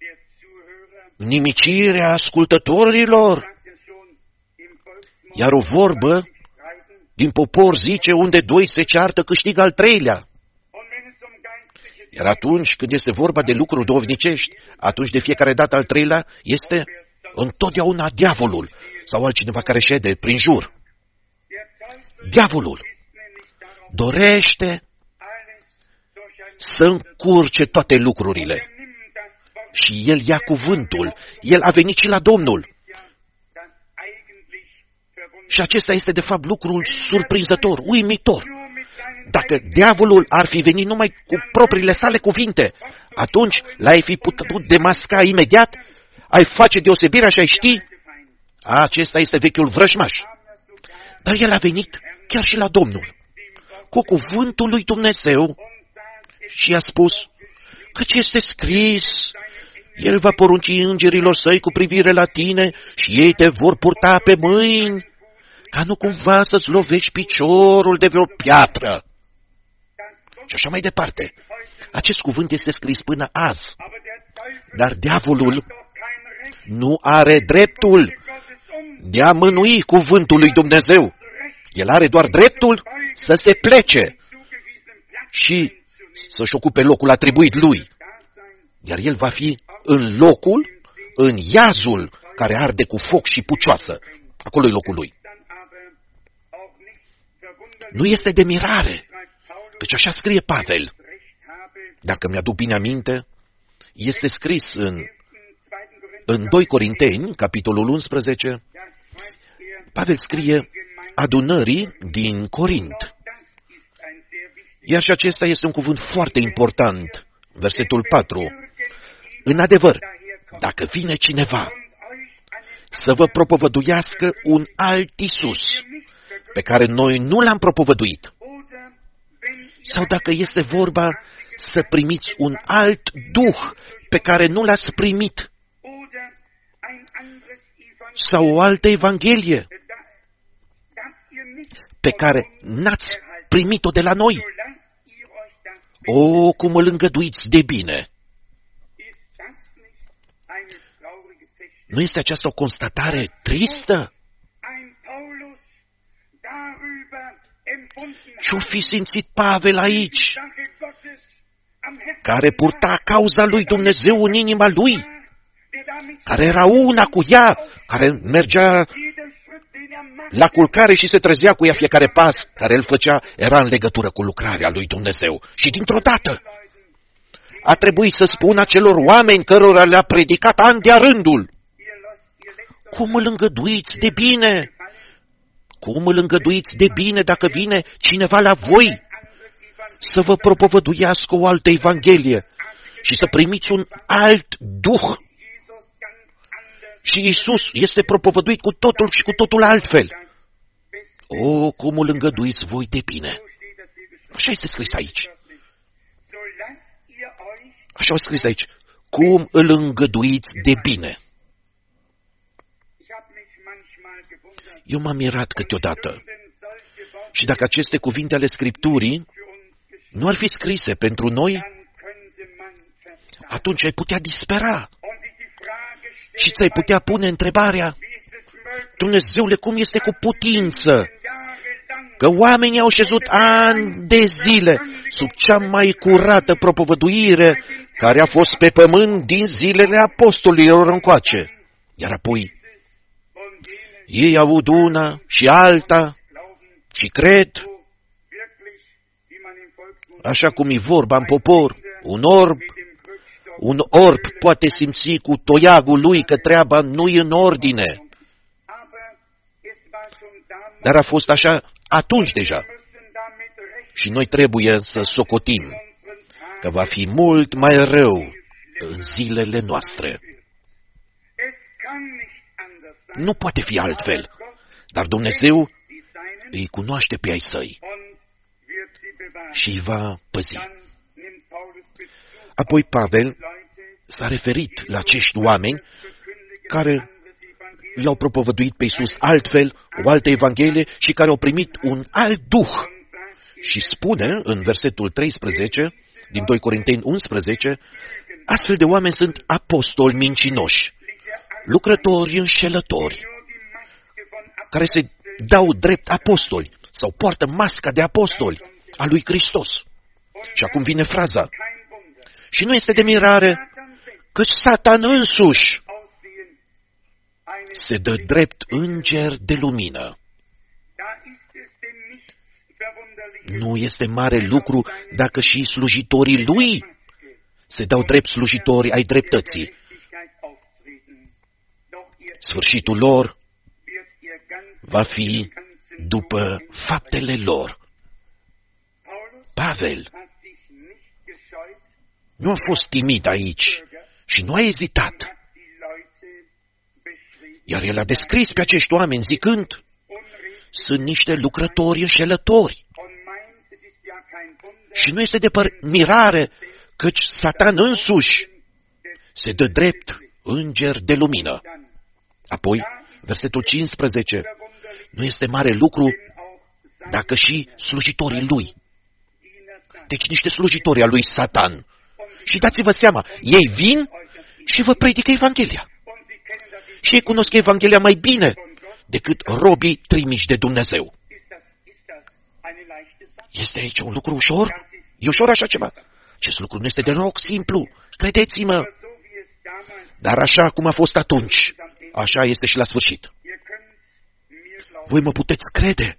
nimicirea ascultătorilor, iar o vorbă din popor zice, unde doi se ceartă, câștigă al treilea. Iar atunci când este vorba de lucruri duhovnicești, atunci de fiecare dată al treilea este întotdeauna diavolul sau altcineva care șede prin jur. Diavolul dorește să încurce toate lucrurile. Și el ia cuvântul. El a venit și la Domnul. Și acesta este, de fapt, lucrul surprinzător, uimitor. Dacă diavolul ar fi venit numai cu propriile sale cuvinte, atunci l-ai fi putut demasca imediat, ai face deosebirea și ai ști, acesta este vechiul vrăjmaș. Dar el a venit chiar și la Domnul, cu cuvântul lui Dumnezeu, și a spus, căci este scris, El va porunci îngerilor săi cu privire la tine și ei te vor purta pe mâini, ca nu cumva să-ți lovești piciorul de vreo piatră. Și așa mai departe. Acest cuvânt este scris până azi. Dar diavolul nu are dreptul de a mânui cuvântul lui Dumnezeu. El are doar dreptul să se plece și să-și ocupe locul atribuit lui. Iar el va fi în locul, în iazul care arde cu foc și pucioasă. Acolo e locul lui. Nu este de mirare, căci așa scrie Pavel. Dacă mi-aduc bine aminte, este scris în 2 Corinteni, capitolul 11, Pavel scrie adunării din Corint. Iar și acesta este un cuvânt foarte important. Versetul 4. În adevăr, dacă vine cineva să vă propovăduiască un alt Iisus, pe care noi nu l-am propovăduit, sau dacă este vorba să primiți un alt Duh pe care nu l-ați primit, sau o altă Evanghelie pe care n-ați primit-o de la noi, o, cum îl îngăduiți de bine! Nu este aceasta o constatare tristă? Ce-o fi simțit Pavel aici, care purta cauza lui Dumnezeu în inima lui, care era una cu ea, care mergea la culcare și se trezea cu ea fiecare pas care îl făcea, era în legătură cu lucrarea lui Dumnezeu. Și dintr-o dată a trebuit să spună acelor oameni cărora le-a predicat ani de-a rândul: cum îl îngăduiți de bine? Cum îl îngăduiți de bine dacă vine cineva la voi să vă propovăduiască o altă Evanghelie și să primiți un alt Duh? Și Iisus este propovăduit cu totul și cu totul altfel. O, cum îl îngăduiți voi de bine! Așa este scris aici. Așa au scris aici. Cum îl îngăduiți de bine! Eu m-am mirat câteodată. Și dacă aceste cuvinte ale Scripturii nu ar fi scrise pentru noi, atunci ai putea dispera. Și ți-ai putea pune întrebarea: Dumnezeule, cum este cu putință că oamenii au șezut ani de zile sub cea mai curată propovăduire care a fost pe pământ din zilele apostolilor încoace, iar apoi ei au avut una și alta și cred, așa cum e vorba în popor, un orb poate simți cu toiagul lui că treaba nu-i în ordine. Dar a fost așa atunci deja. Și noi trebuie să socotim că va fi mult mai rău în zilele noastre. Nu poate fi altfel, dar Dumnezeu îi cunoaște pe ai săi și îi va păzi. Apoi Pavel s-a referit la acești oameni care l-au propovăduit pe Iisus altfel, o altă Evanghelie, și care au primit un alt Duh. Și spune în versetul 13 din 2 Corinteni 11, astfel de oameni sunt apostoli mincinoși, lucrători înșelători, care se dau drept apostoli sau poartă masca de apostoli a lui Hristos. Și acum vine fraza: și nu este de mirare că Satan însuși se dă drept înger de lumină. Nu este mare lucru dacă și slujitorii lui se dau drept slujitori ai dreptății. Sfârșitul lor va fi după faptele lor. Pavel nu a fost timid aici și nu a ezitat. Iar el a descris pe acești oameni zicând: sunt niște lucrători înșelători. Și nu este de mirare căci Satan însuși se dă drept înger de lumină. Apoi, versetul 15, nu este mare lucru dacă și slujitorii lui. Deci niște slujitori al lui Satan. Și dați-vă seama, ei vin și vă predică Evanghelia. Și ei cunosc Evanghelia mai bine decât robii trimiși de Dumnezeu. Este aici un lucru ușor? E ușor așa ceva? Acest lucru nu este deloc simplu, credeți-mă. Dar așa cum a fost atunci, așa este și la sfârșit. Voi mă puteți crede.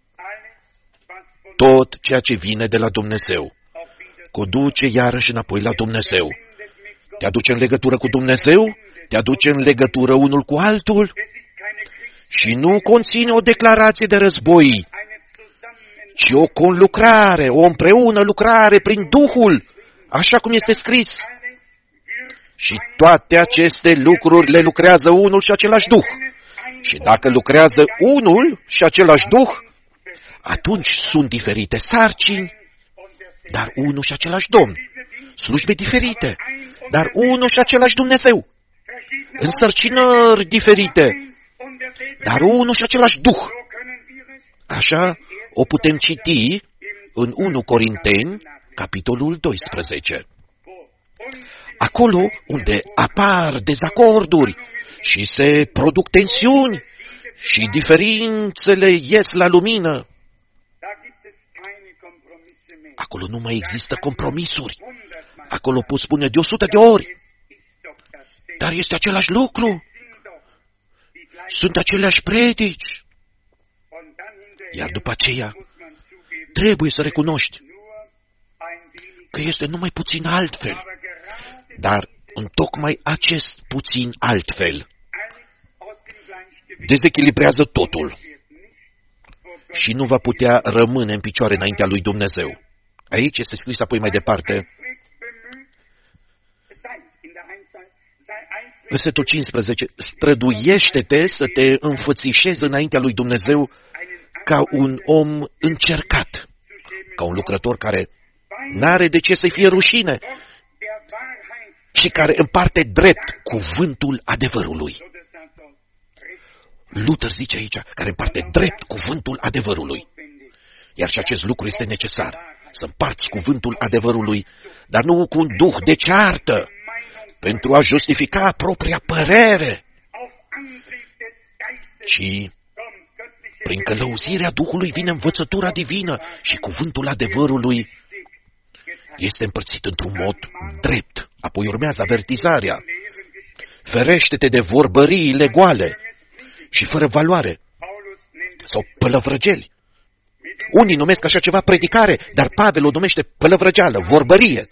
Tot ceea ce vine de la Dumnezeu conduce iarăși înapoi la Dumnezeu. Te aduce în legătură cu Dumnezeu, te aduce în legătură unul cu altul și nu conține o declarație de război, ci o conlucrare, o împreună lucrare prin Duhul, așa cum este scris. Și toate aceste lucruri le lucrează unul și același Duh. Și dacă lucrează unul și același Duh, atunci sunt diferite sarcini, dar unul și același Domn. Slujbe diferite, dar unul și același Dumnezeu. Însărcinări diferite, dar unul și același Duh. Așa o putem citi în 1 Corinteni, capitolul 12. Acolo unde apar dezacorduri și se produc tensiuni și diferențele ies la lumină, acolo nu mai există compromisuri. Acolo poți spune de 100 de ori, dar este același lucru. Sunt aceleași predici. Iar după aceea, trebuie să recunoști că este numai puțin altfel. Dar în tocmai acest puțin altfel dezechilibrează totul și nu va putea rămâne în picioare înaintea lui Dumnezeu. Aici este scris apoi mai departe, versetul 15, străduiește-te să te înfățișezi înaintea lui Dumnezeu ca un om încercat, ca un lucrător care n-are de ce să-i fie rușine și care împarte drept cuvântul adevărului. Luther zice aici, care împarte drept cuvântul adevărului. Iar și acest lucru este necesar, să împarți cuvântul adevărului, dar nu cu un duh de ceartă, pentru a justifica propria părere, ci prin călăuzirea Duhului vine învățătura divină și cuvântul adevărului este împărțit într-un mod drept. Apoi urmează avertizarea. Ferește-te de vorbăriile goale și fără valoare sau pălăvrăgeli. Unii numesc așa ceva predicare, dar Pavel o numește pălăvrăgeală, vorbărie.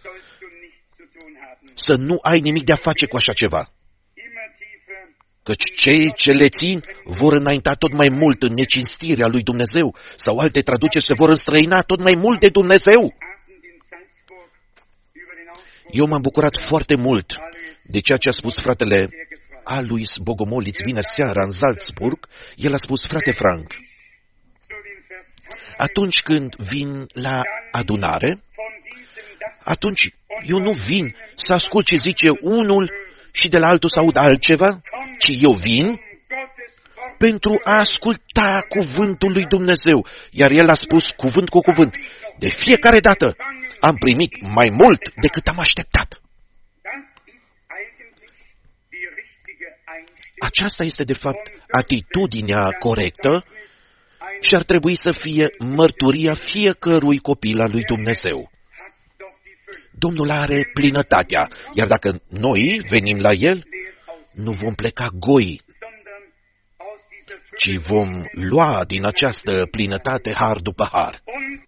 Să nu ai nimic de a face cu așa ceva. Căci cei ce le țin vor înainta tot mai mult în necinstirea lui Dumnezeu, sau alte traduceri se vor înstrăina tot mai mult de Dumnezeu. Eu m-am bucurat foarte mult de ceea ce a spus fratele Alois Bogomoliț vineri seara în Salzburg. El a spus, frate Frank, atunci când vin la adunare, atunci eu nu vin să ascult ce zice unul și de la altul să aud altceva, ci eu vin pentru a asculta cuvântul lui Dumnezeu. Iar el a spus cuvânt cu cuvânt. De fiecare dată am primit mai mult decât am așteptat. Aceasta este, de fapt, atitudinea corectă și ar trebui să fie mărturia fiecărui copil al lui Dumnezeu. Domnul are plinătatea, iar dacă noi venim la El, nu vom pleca goi, ci vom lua din această plinătate har după har.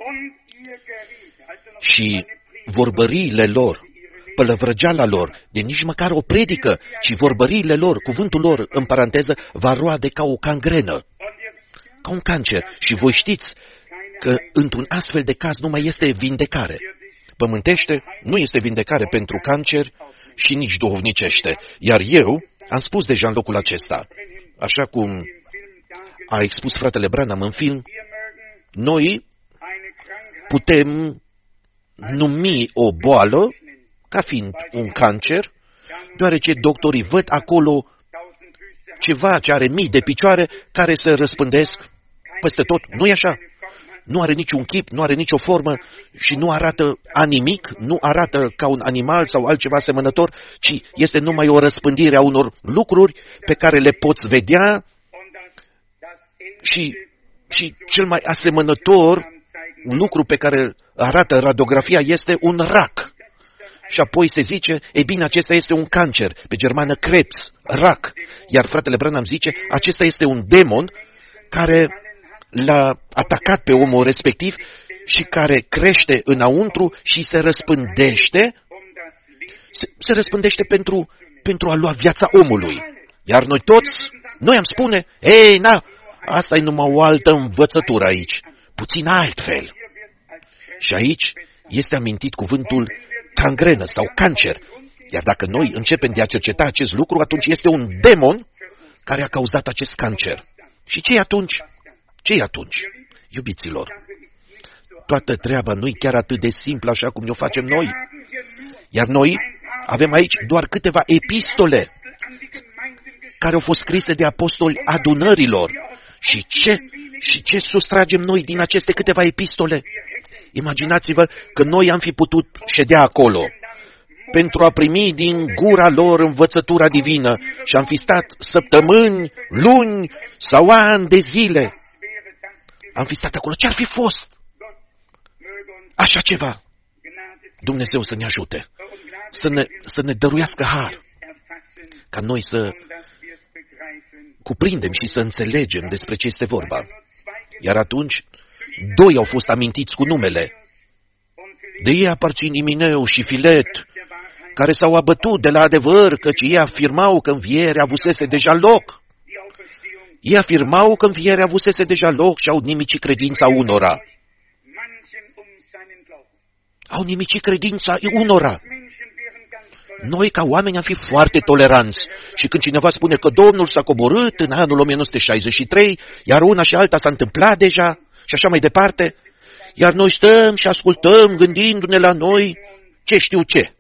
Și vorbăriile lor, pălăvrăgeala lor, de nici măcar o predică, ci vorbăriile lor, cuvântul lor, în paranteză, va roade ca o cangrenă, ca un cancer. Și voi știți că într-un astfel de caz nu mai este vindecare. Pământește nu este vindecare pentru cancer și nici duhovnicește. Iar eu am spus deja în locul acesta, așa cum a expus fratele Branham în film, noi putem numi o boală ca fiind un cancer, deoarece doctorii văd acolo ceva ce are mii de picioare care se răspândesc peste tot. Nu-i așa? Nu are niciun chip, nu are nicio formă și nu arată a nimic, nu arată ca un animal sau altceva asemănător, ci este numai o răspândire a unor lucruri pe care le poți vedea și cel mai asemănător lucru pe care arată radiografia este un rac. Și apoi se zice, ei bine, acesta este un cancer, pe germană Krebs, rac. Iar fratele Branham zice, acesta este un demon care l-a atacat pe omul respectiv și care crește înăuntru și se răspândește, se răspândește pentru a lua viața omului. Iar noi toți Noi am spune, ei, na, asta e numai o altă învățătură aici, puțin altfel. Și aici este amintit cuvântul gangrenă sau cancer. Iar dacă noi începem de a cerceta acest lucru, atunci este un demon care a cauzat acest cancer. Și ce-i atunci? Ce-i atunci? Iubiților, toată treaba nu e chiar atât de simplă așa cum ne-o facem noi. Iar noi avem aici doar câteva epistole care au fost scrise de apostoli adunărilor. Și ce sustragem noi din aceste câteva epistole? Imaginați-vă că noi am fi putut ședea acolo pentru a primi din gura lor învățătura divină și am fi stat săptămâni, luni sau ani de zile. Am fi stat acolo. Ce-ar fi fost? Așa ceva. Dumnezeu să ne ajute. Să ne dăruiască har. Ca noi să cuprindem și să înțelegem despre ce este vorba. Iar atunci, doi au fost amintiți cu numele. De ei aparțin Imineu și Filet, care s-au abătut de la adevăr, căci ei afirmau că învierea avusese deja loc. Ei afirmau că învierea avusese deja loc și au nimicit credința unora. Au nimicit credința unora. Noi, ca oameni, am fi foarte toleranți. Și când cineva spune că Domnul s-a coborât în anul 1963, iar una și alta s-a întâmplat deja, și așa mai departe, iar noi stăm și ascultăm, gândindu-ne la noi, ce știu ce.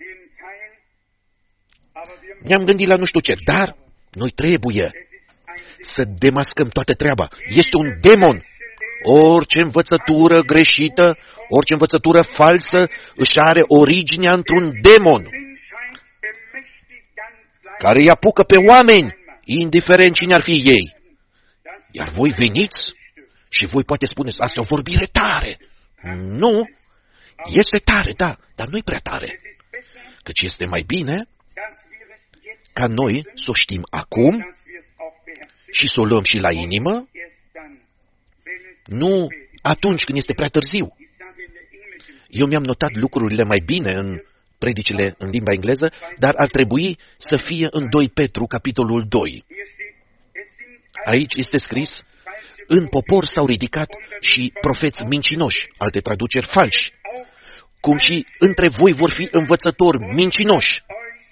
Ne-am gândit la nu știu ce, dar noi trebuie să demascăm toată treaba. Este un demon. Orice învățătură greșită, orice învățătură falsă își are originea într-un demon care îi apucă pe oameni, indiferent cine ar fi ei. Iar voi veniți și voi poate spuneți, asta e o vorbire tare. Nu, este tare, da, dar nu-i prea tare. Căci este mai bine ca noi să o știm acum și să o luăm și la inimă, nu atunci când este prea târziu. Eu mi-am notat lucrurile mai bine în predicile în limba engleză, dar ar trebui să fie în 2 Petru, capitolul 2. Aici este scris, în popor s-au ridicat și profeți mincinoși, alte traduceri falși, cum și între voi vor fi învățători mincinoși,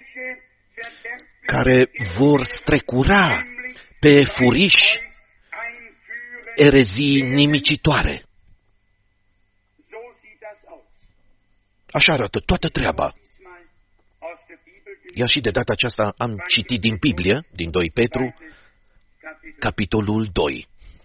care vor strecura pe furiși erezii nimicitoare. Așa arată toată treaba. Iar și de data aceasta am citit din Biblie, din 2 Petru, capitolul 2.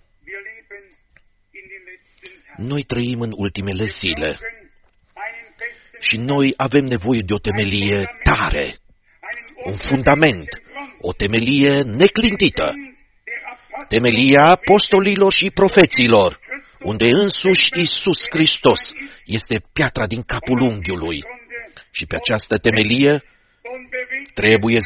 Noi trăim în ultimele zile și noi avem nevoie de o temelie tare, un fundament, o temelie neclintită, temelia apostolilor și profeților, unde însuși Iisus Hristos este piatra din capul unghiului. Și pe această temelie trebuie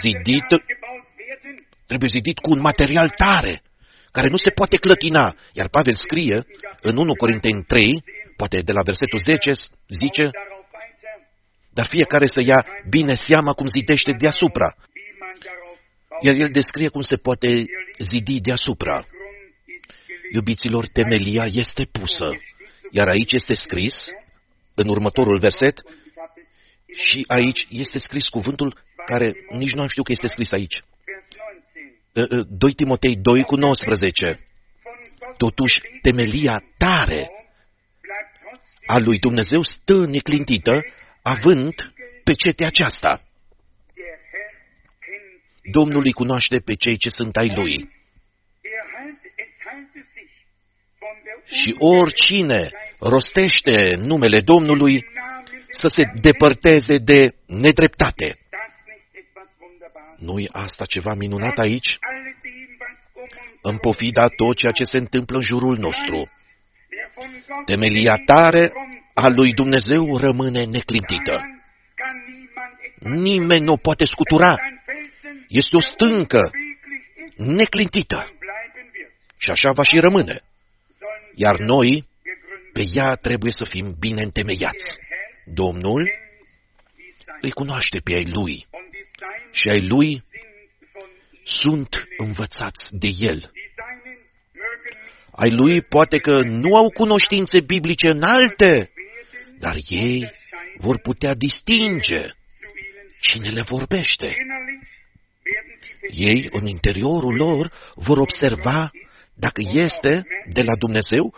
zidit cu un material tare, care nu se poate clătina. Iar Pavel scrie în 1 Corinteni 3, poate de la versetul 10, zice, dar fiecare să ia bine seama cum zidește deasupra. Iar el descrie cum se poate zidi deasupra. Iubiților, temelia este pusă. Iar aici este scris, în următorul verset, și aici este scris cuvântul care nici nu am știut că este scris aici. 2 Timotei 2 cu 19. Totuși, temelia tare a lui Dumnezeu stă neclintită, având pe cetea aceasta. Domnul îi cunoaște pe cei ce sunt ai lui. Și oricine rostește numele Domnului să se depărteze de nedreptate. Nu-i asta ceva minunat aici? În pofida tot ceea ce se întâmplă în jurul nostru, temelia tare a lui Dumnezeu rămâne neclintită. Nimeni nu o poate scutura. Este o stâncă neclintită. Și așa va și rămâne. Iar noi, pe ea trebuie să fim bine întemeiați. Domnul îi cunoaște pe ai lui și ai lui sunt învățați de El. Ai lui poate că nu au cunoștințe biblice înalte, dar ei vor putea distinge cine le vorbește. Ei, în interiorul lor, vor observa dacă este de la Dumnezeu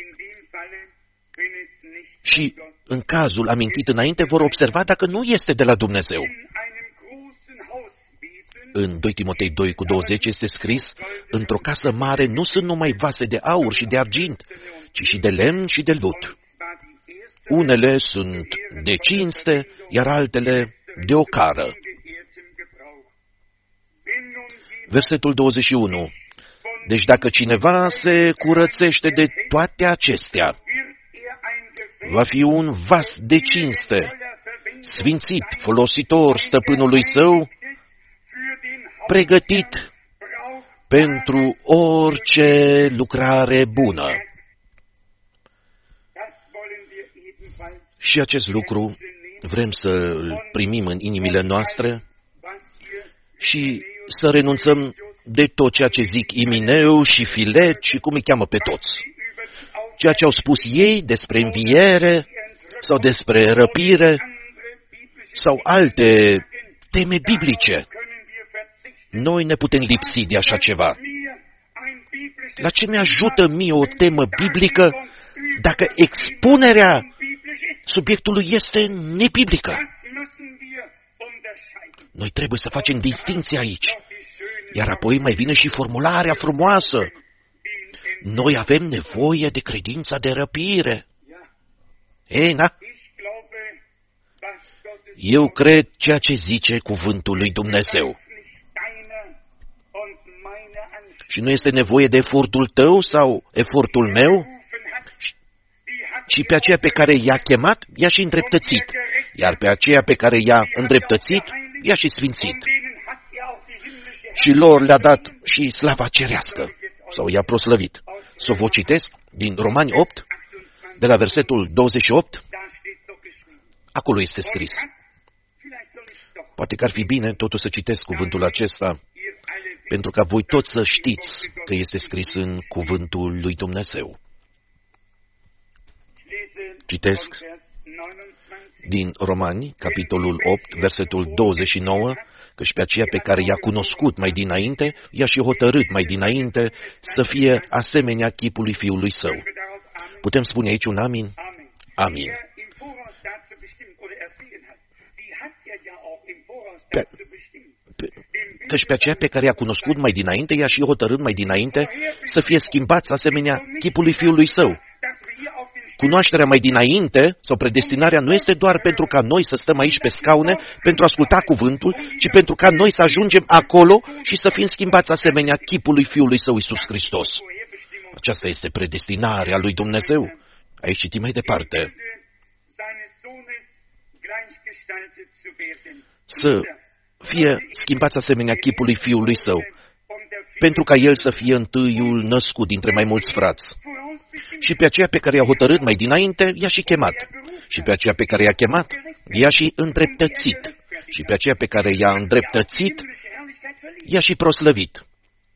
și, în cazul amintit înainte, vor observa dacă nu este de la Dumnezeu. În 2 Timotei 2:20 este scris, într-o casă mare nu sunt numai vase de aur și de argint, ci și de lemn și de lut. Unele sunt de cinste, iar altele de ocară. Versetul 21. Deci dacă cineva se curățește de toate acestea, va fi un vas de cinste, sfințit, folositor stăpânului său, pregătit pentru orice lucrare bună. Și acest lucru vrem să-l primim în inimile noastre și să renunțăm de tot ceea ce zic Imineu și Filet și cum îi cheamă pe toți. Ceea ce au spus ei despre înviere sau despre răpire sau alte teme biblice. Noi ne putem lipsi de așa ceva. La ce mi-ajută mie o temă biblică dacă expunerea subiectului este nebiblică? Noi trebuie să facem distinție aici. Iar apoi mai vine și formularea frumoasă. Noi avem nevoie de credința de răpire. Ei, na? Eu cred ceea ce zice cuvântul lui Dumnezeu. Și nu este nevoie de efortul tău sau efortul meu, ci pe aceea pe care i-a chemat, i-a și îndreptățit. Iar pe aceea pe care i-a îndreptățit, i-a și sfințit. Și lor le-a dat și slava cerească, sau i-a proslăvit. Să vă citesc din Romani 8, de la versetul 28, acolo este scris. Poate că ar fi bine totuși să citesc cuvântul acesta, pentru ca voi toți să știți că este scris în cuvântul lui Dumnezeu. Citesc din Romani, capitolul 8, versetul 29, căci pe aceea pe care i-a cunoscut mai dinainte, i-a și hotărât mai dinainte să fie asemenea chipului Fiului Său. Putem spune aici un amin? Amin. Căci pe aceea pe care i-a cunoscut mai dinainte, i-a și hotărât mai dinainte să fie schimbați asemenea chipului Fiului Său. Cunoașterea mai dinainte, sau predestinarea, nu este doar pentru ca noi să stăm aici pe scaune, pentru a asculta cuvântul, ci pentru ca noi să ajungem acolo și să fim schimbați asemenea chipului Fiului Său, Iisus Hristos. Aceasta este predestinarea lui Dumnezeu. Aici citim mai departe. Să fie schimbați asemenea chipului Fiului Său, pentru ca El să fie întâiul născut dintre mai mulți frați. Și pe aceea pe care i-a hotărât mai dinainte, i-a și chemat. Și pe aceea pe care i-a chemat, i-a și îndreptățit. Și pe aceea pe care i-a îndreptățit, i-a și proslăvit.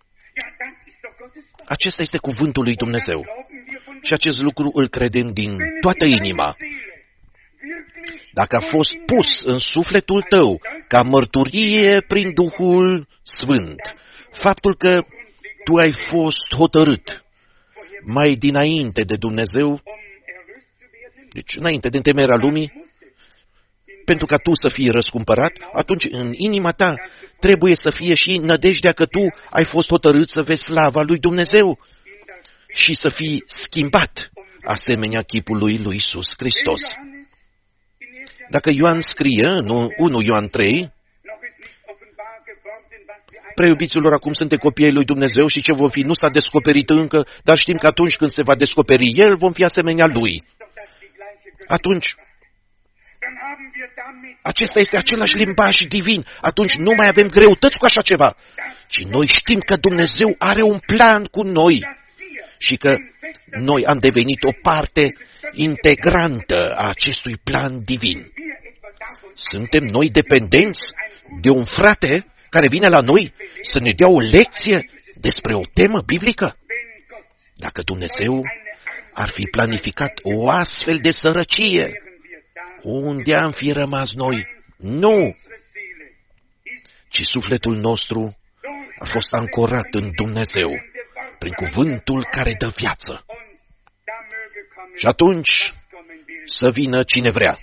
Acesta este cuvântul lui Dumnezeu. Și acest lucru îl credem din toată inima. Dacă a fost pus în sufletul tău ca mărturie prin Duhul Sfânt, faptul că tu ai fost hotărât mai dinainte de Dumnezeu, deci înainte de întemeierea lumii, pentru ca tu să fii răscumpărat, atunci în inima ta trebuie să fie și nădejdea că tu ai fost hotărât să vezi slava lui Dumnezeu și să fii schimbat asemenea chipului lui Iisus Hristos. Dacă Ioan scrie în 1 Ioan 3, preiubiților, acum suntem copiii lui Dumnezeu și ce vom fi nu s-a descoperit încă, dar știm că atunci când se va descoperi El, vom fi asemenea Lui. Atunci, acesta este același limbaj divin. Atunci nu mai avem greutăți cu așa ceva, ci noi știm că Dumnezeu are un plan cu noi și că noi am devenit o parte integrantă a acestui plan divin. Suntem noi dependenți de un frate care vine la noi să ne dea o lecție despre o temă biblică? Dacă Dumnezeu ar fi planificat o astfel de sărăcie, unde am fi rămas noi? Nu! Ci sufletul nostru a fost ancorat în Dumnezeu, prin cuvântul care dă viață. Și atunci să vină cine vrea.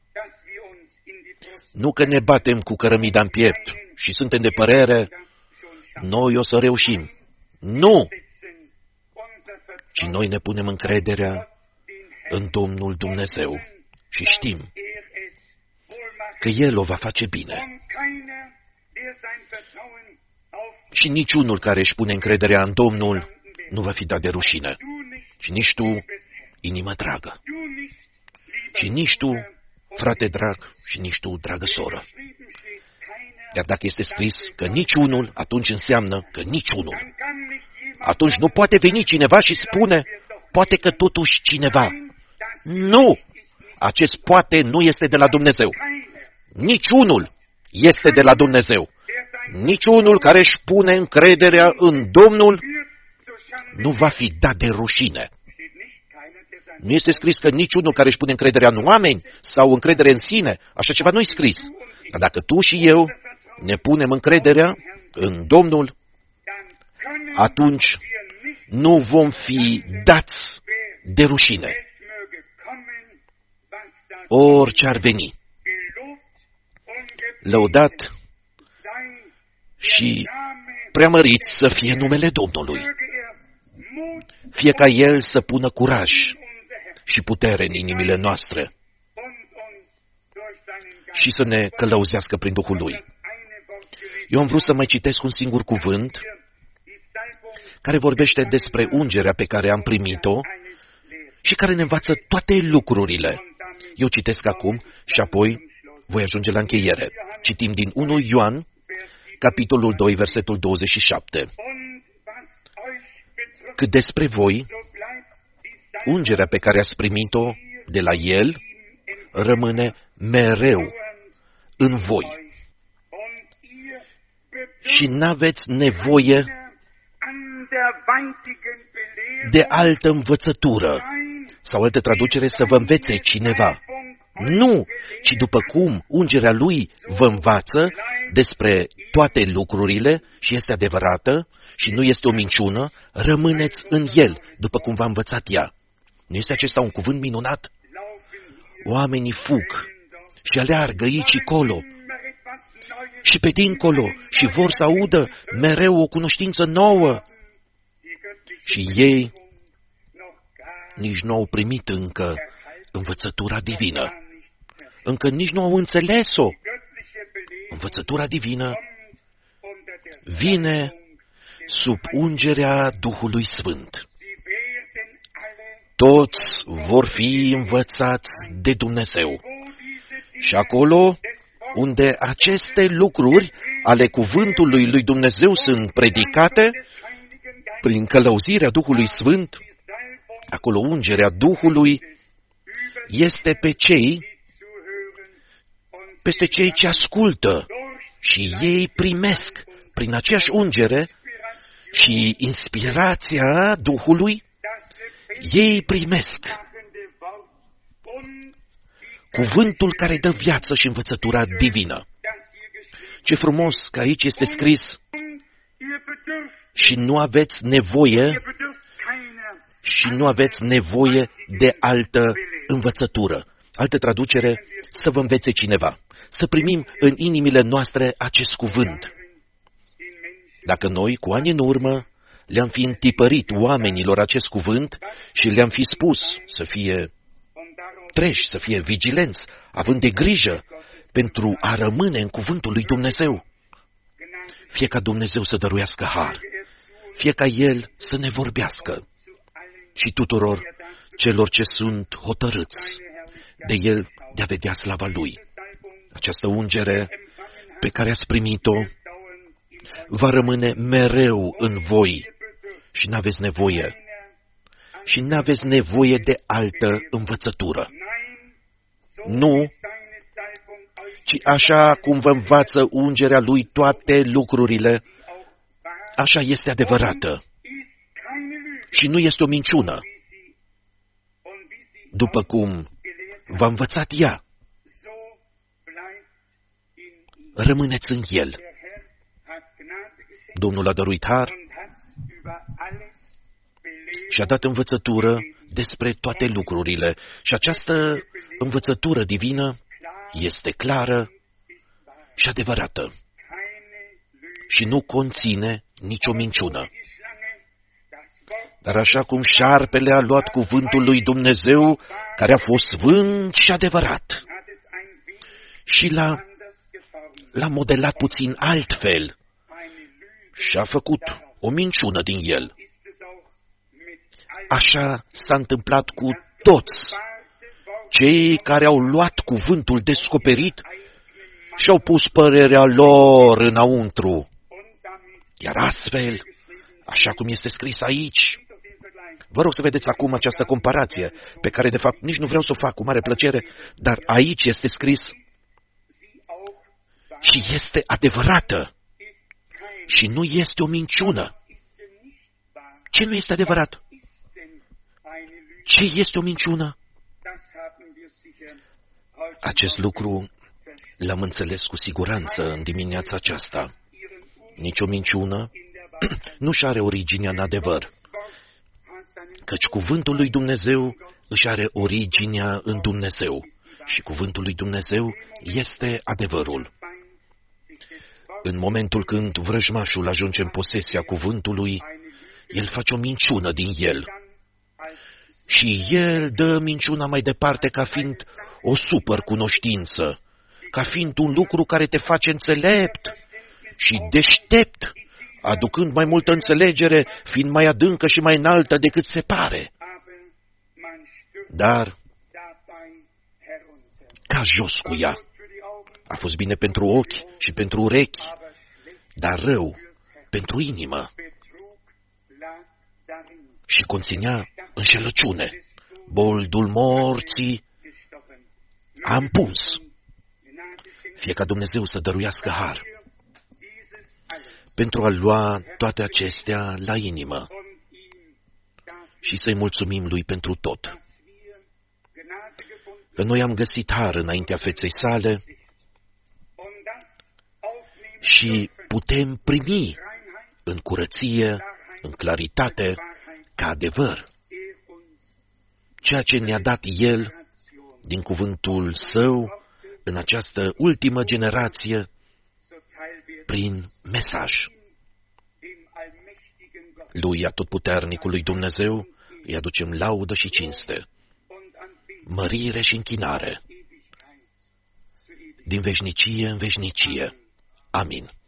Nu că ne batem cu cărămida în piept și suntem de părere, noi o să reușim. Nu! Ci noi ne punem încrederea în Domnul Dumnezeu și știm că El o va face bine. Și niciunul care își pune încrederea în Domnul nu va fi dat de rușine. Și nici tu, inimă dragă. Și nici tu, frate drag, și nici tu, dragă soră. Iar dacă este scris că niciunul, atunci înseamnă că niciunul. Atunci nu poate veni cineva și spune, poate că totuși cineva. Nu! Acest poate nu este de la Dumnezeu. Niciunul este de la Dumnezeu. Niciunul care își pune încrederea în Domnul nu va fi dat de rușine. Nu este scris că niciunul care își pune încrederea în oameni sau încredere în sine, așa ceva nu e scris. Dar dacă tu și eu ne punem încrederea în Domnul, atunci nu vom fi dați de rușine. Orice ar veni. Lăudat și preamărit să fie numele Domnului. Fie ca El să pună curaj și putere în inimile noastre și să ne călăuzească prin Duhul Lui. Eu am vrut să mai citesc un singur cuvânt care vorbește despre ungerea pe care am primit-o și care ne învață toate lucrurile. Eu citesc acum și apoi voi ajunge la încheiere. Citim din 1 Ioan, capitolul 2, versetul 27. Cât despre voi, ungerea pe care ați primit-o de la El rămâne mereu în voi. Și n-aveți nevoie de altă învățătură sau altă traducere să vă învețe cineva. Nu, ci după cum ungerea Lui vă învață despre toate lucrurile și este adevărată și nu este o minciună, rămâneți în El, după cum v-a învățat ea. Nu este acesta un cuvânt minunat? Oamenii fug și aleargă aici și colo și pe dincolo și vor să audă mereu o cunoștință nouă. Și ei nici nu au primit încă învățătura divină. Încă nici nu au înțeles-o. Învățătura divină vine sub ungerea Duhului Sfânt. Toți vor fi învățați de Dumnezeu. Și acolo unde aceste lucruri ale cuvântului lui Dumnezeu sunt predicate, prin călăuzirea Duhului Sfânt, acolo ungerea Duhului este peste cei ce ascultă și ei primesc prin aceeași ungere și inspirația Duhului, ei primesc cuvântul care dă viață și învățătura divină. Ce frumos că aici este scris și nu aveți nevoie de altă învățătură. Altă traducere, să vă învețe cineva. Să primim în inimile noastre acest cuvânt. Dacă noi, cu ani în urmă, le-am fi întipărit oamenilor acest cuvânt și le-am fi spus să fie treji, să fie vigilenți, având de grijă pentru a rămâne în cuvântul lui Dumnezeu. Fie ca Dumnezeu să dăruiască har, fie ca El să ne vorbească și tuturor celor ce sunt hotărâți de El de a vedea slava Lui. Această ungere pe care ați primit-o va rămâne mereu în voi și n-aveți nevoie de altă învățătură. Nu, ci așa cum vă învață ungerea lui toate lucrurile, așa este adevărată. Și nu este o minciună, după cum v-a învățat ea. Rămâneți în el. Domnul a dăruit har și a dat învățătură despre toate lucrurile. Și această învățătură divină este clară și adevărată și nu conține nicio minciună. Dar așa cum șarpele a luat cuvântul lui Dumnezeu, care a fost sfânt și adevărat, și l-a modelat puțin altfel și a făcut o minciună din el, așa s-a întâmplat cu toți cei care au luat cuvântul descoperit și au pus părerea lor înăuntru. Iar astfel, așa cum este scris aici, vă rog să vedeți acum această comparație, pe care de fapt nici nu vreau să o fac cu mare plăcere, dar aici este scris și este adevărată și nu este o minciună. Ce nu este adevărat? Ce este o minciună? Acest lucru l-am înțeles cu siguranță în dimineața aceasta. Nici o minciună nu-și are originea în adevăr, căci cuvântul lui Dumnezeu își are originea în Dumnezeu și cuvântul lui Dumnezeu este adevărul. În momentul când vrăjmașul ajunge în posesia cuvântului, el face o minciună din el și el dă minciuna mai departe ca fiind o super cunoștință, ca fiind un lucru care te face înțelept și deștept, aducând mai multă înțelegere, fiind mai adâncă și mai înaltă decât se pare. Dar ca jos cu ea. A fost bine pentru ochi și pentru urechi, dar rău pentru inimă. Și conținea înșelăciune. Boldul morții a împuns. Fie ca Dumnezeu să dăruiască har pentru a lua toate acestea la inimă și să-i mulțumim Lui pentru tot. Că noi am găsit har înaintea feței sale și putem primi în curăție, în claritate, ca adevăr, ceea ce ne-a dat El din cuvântul Său în această ultimă generație prin mesaj. Lui Atotputernicului Dumnezeu îi aducem laudă și cinste, mărire și închinare, din veșnicie în veșnicie. Amin.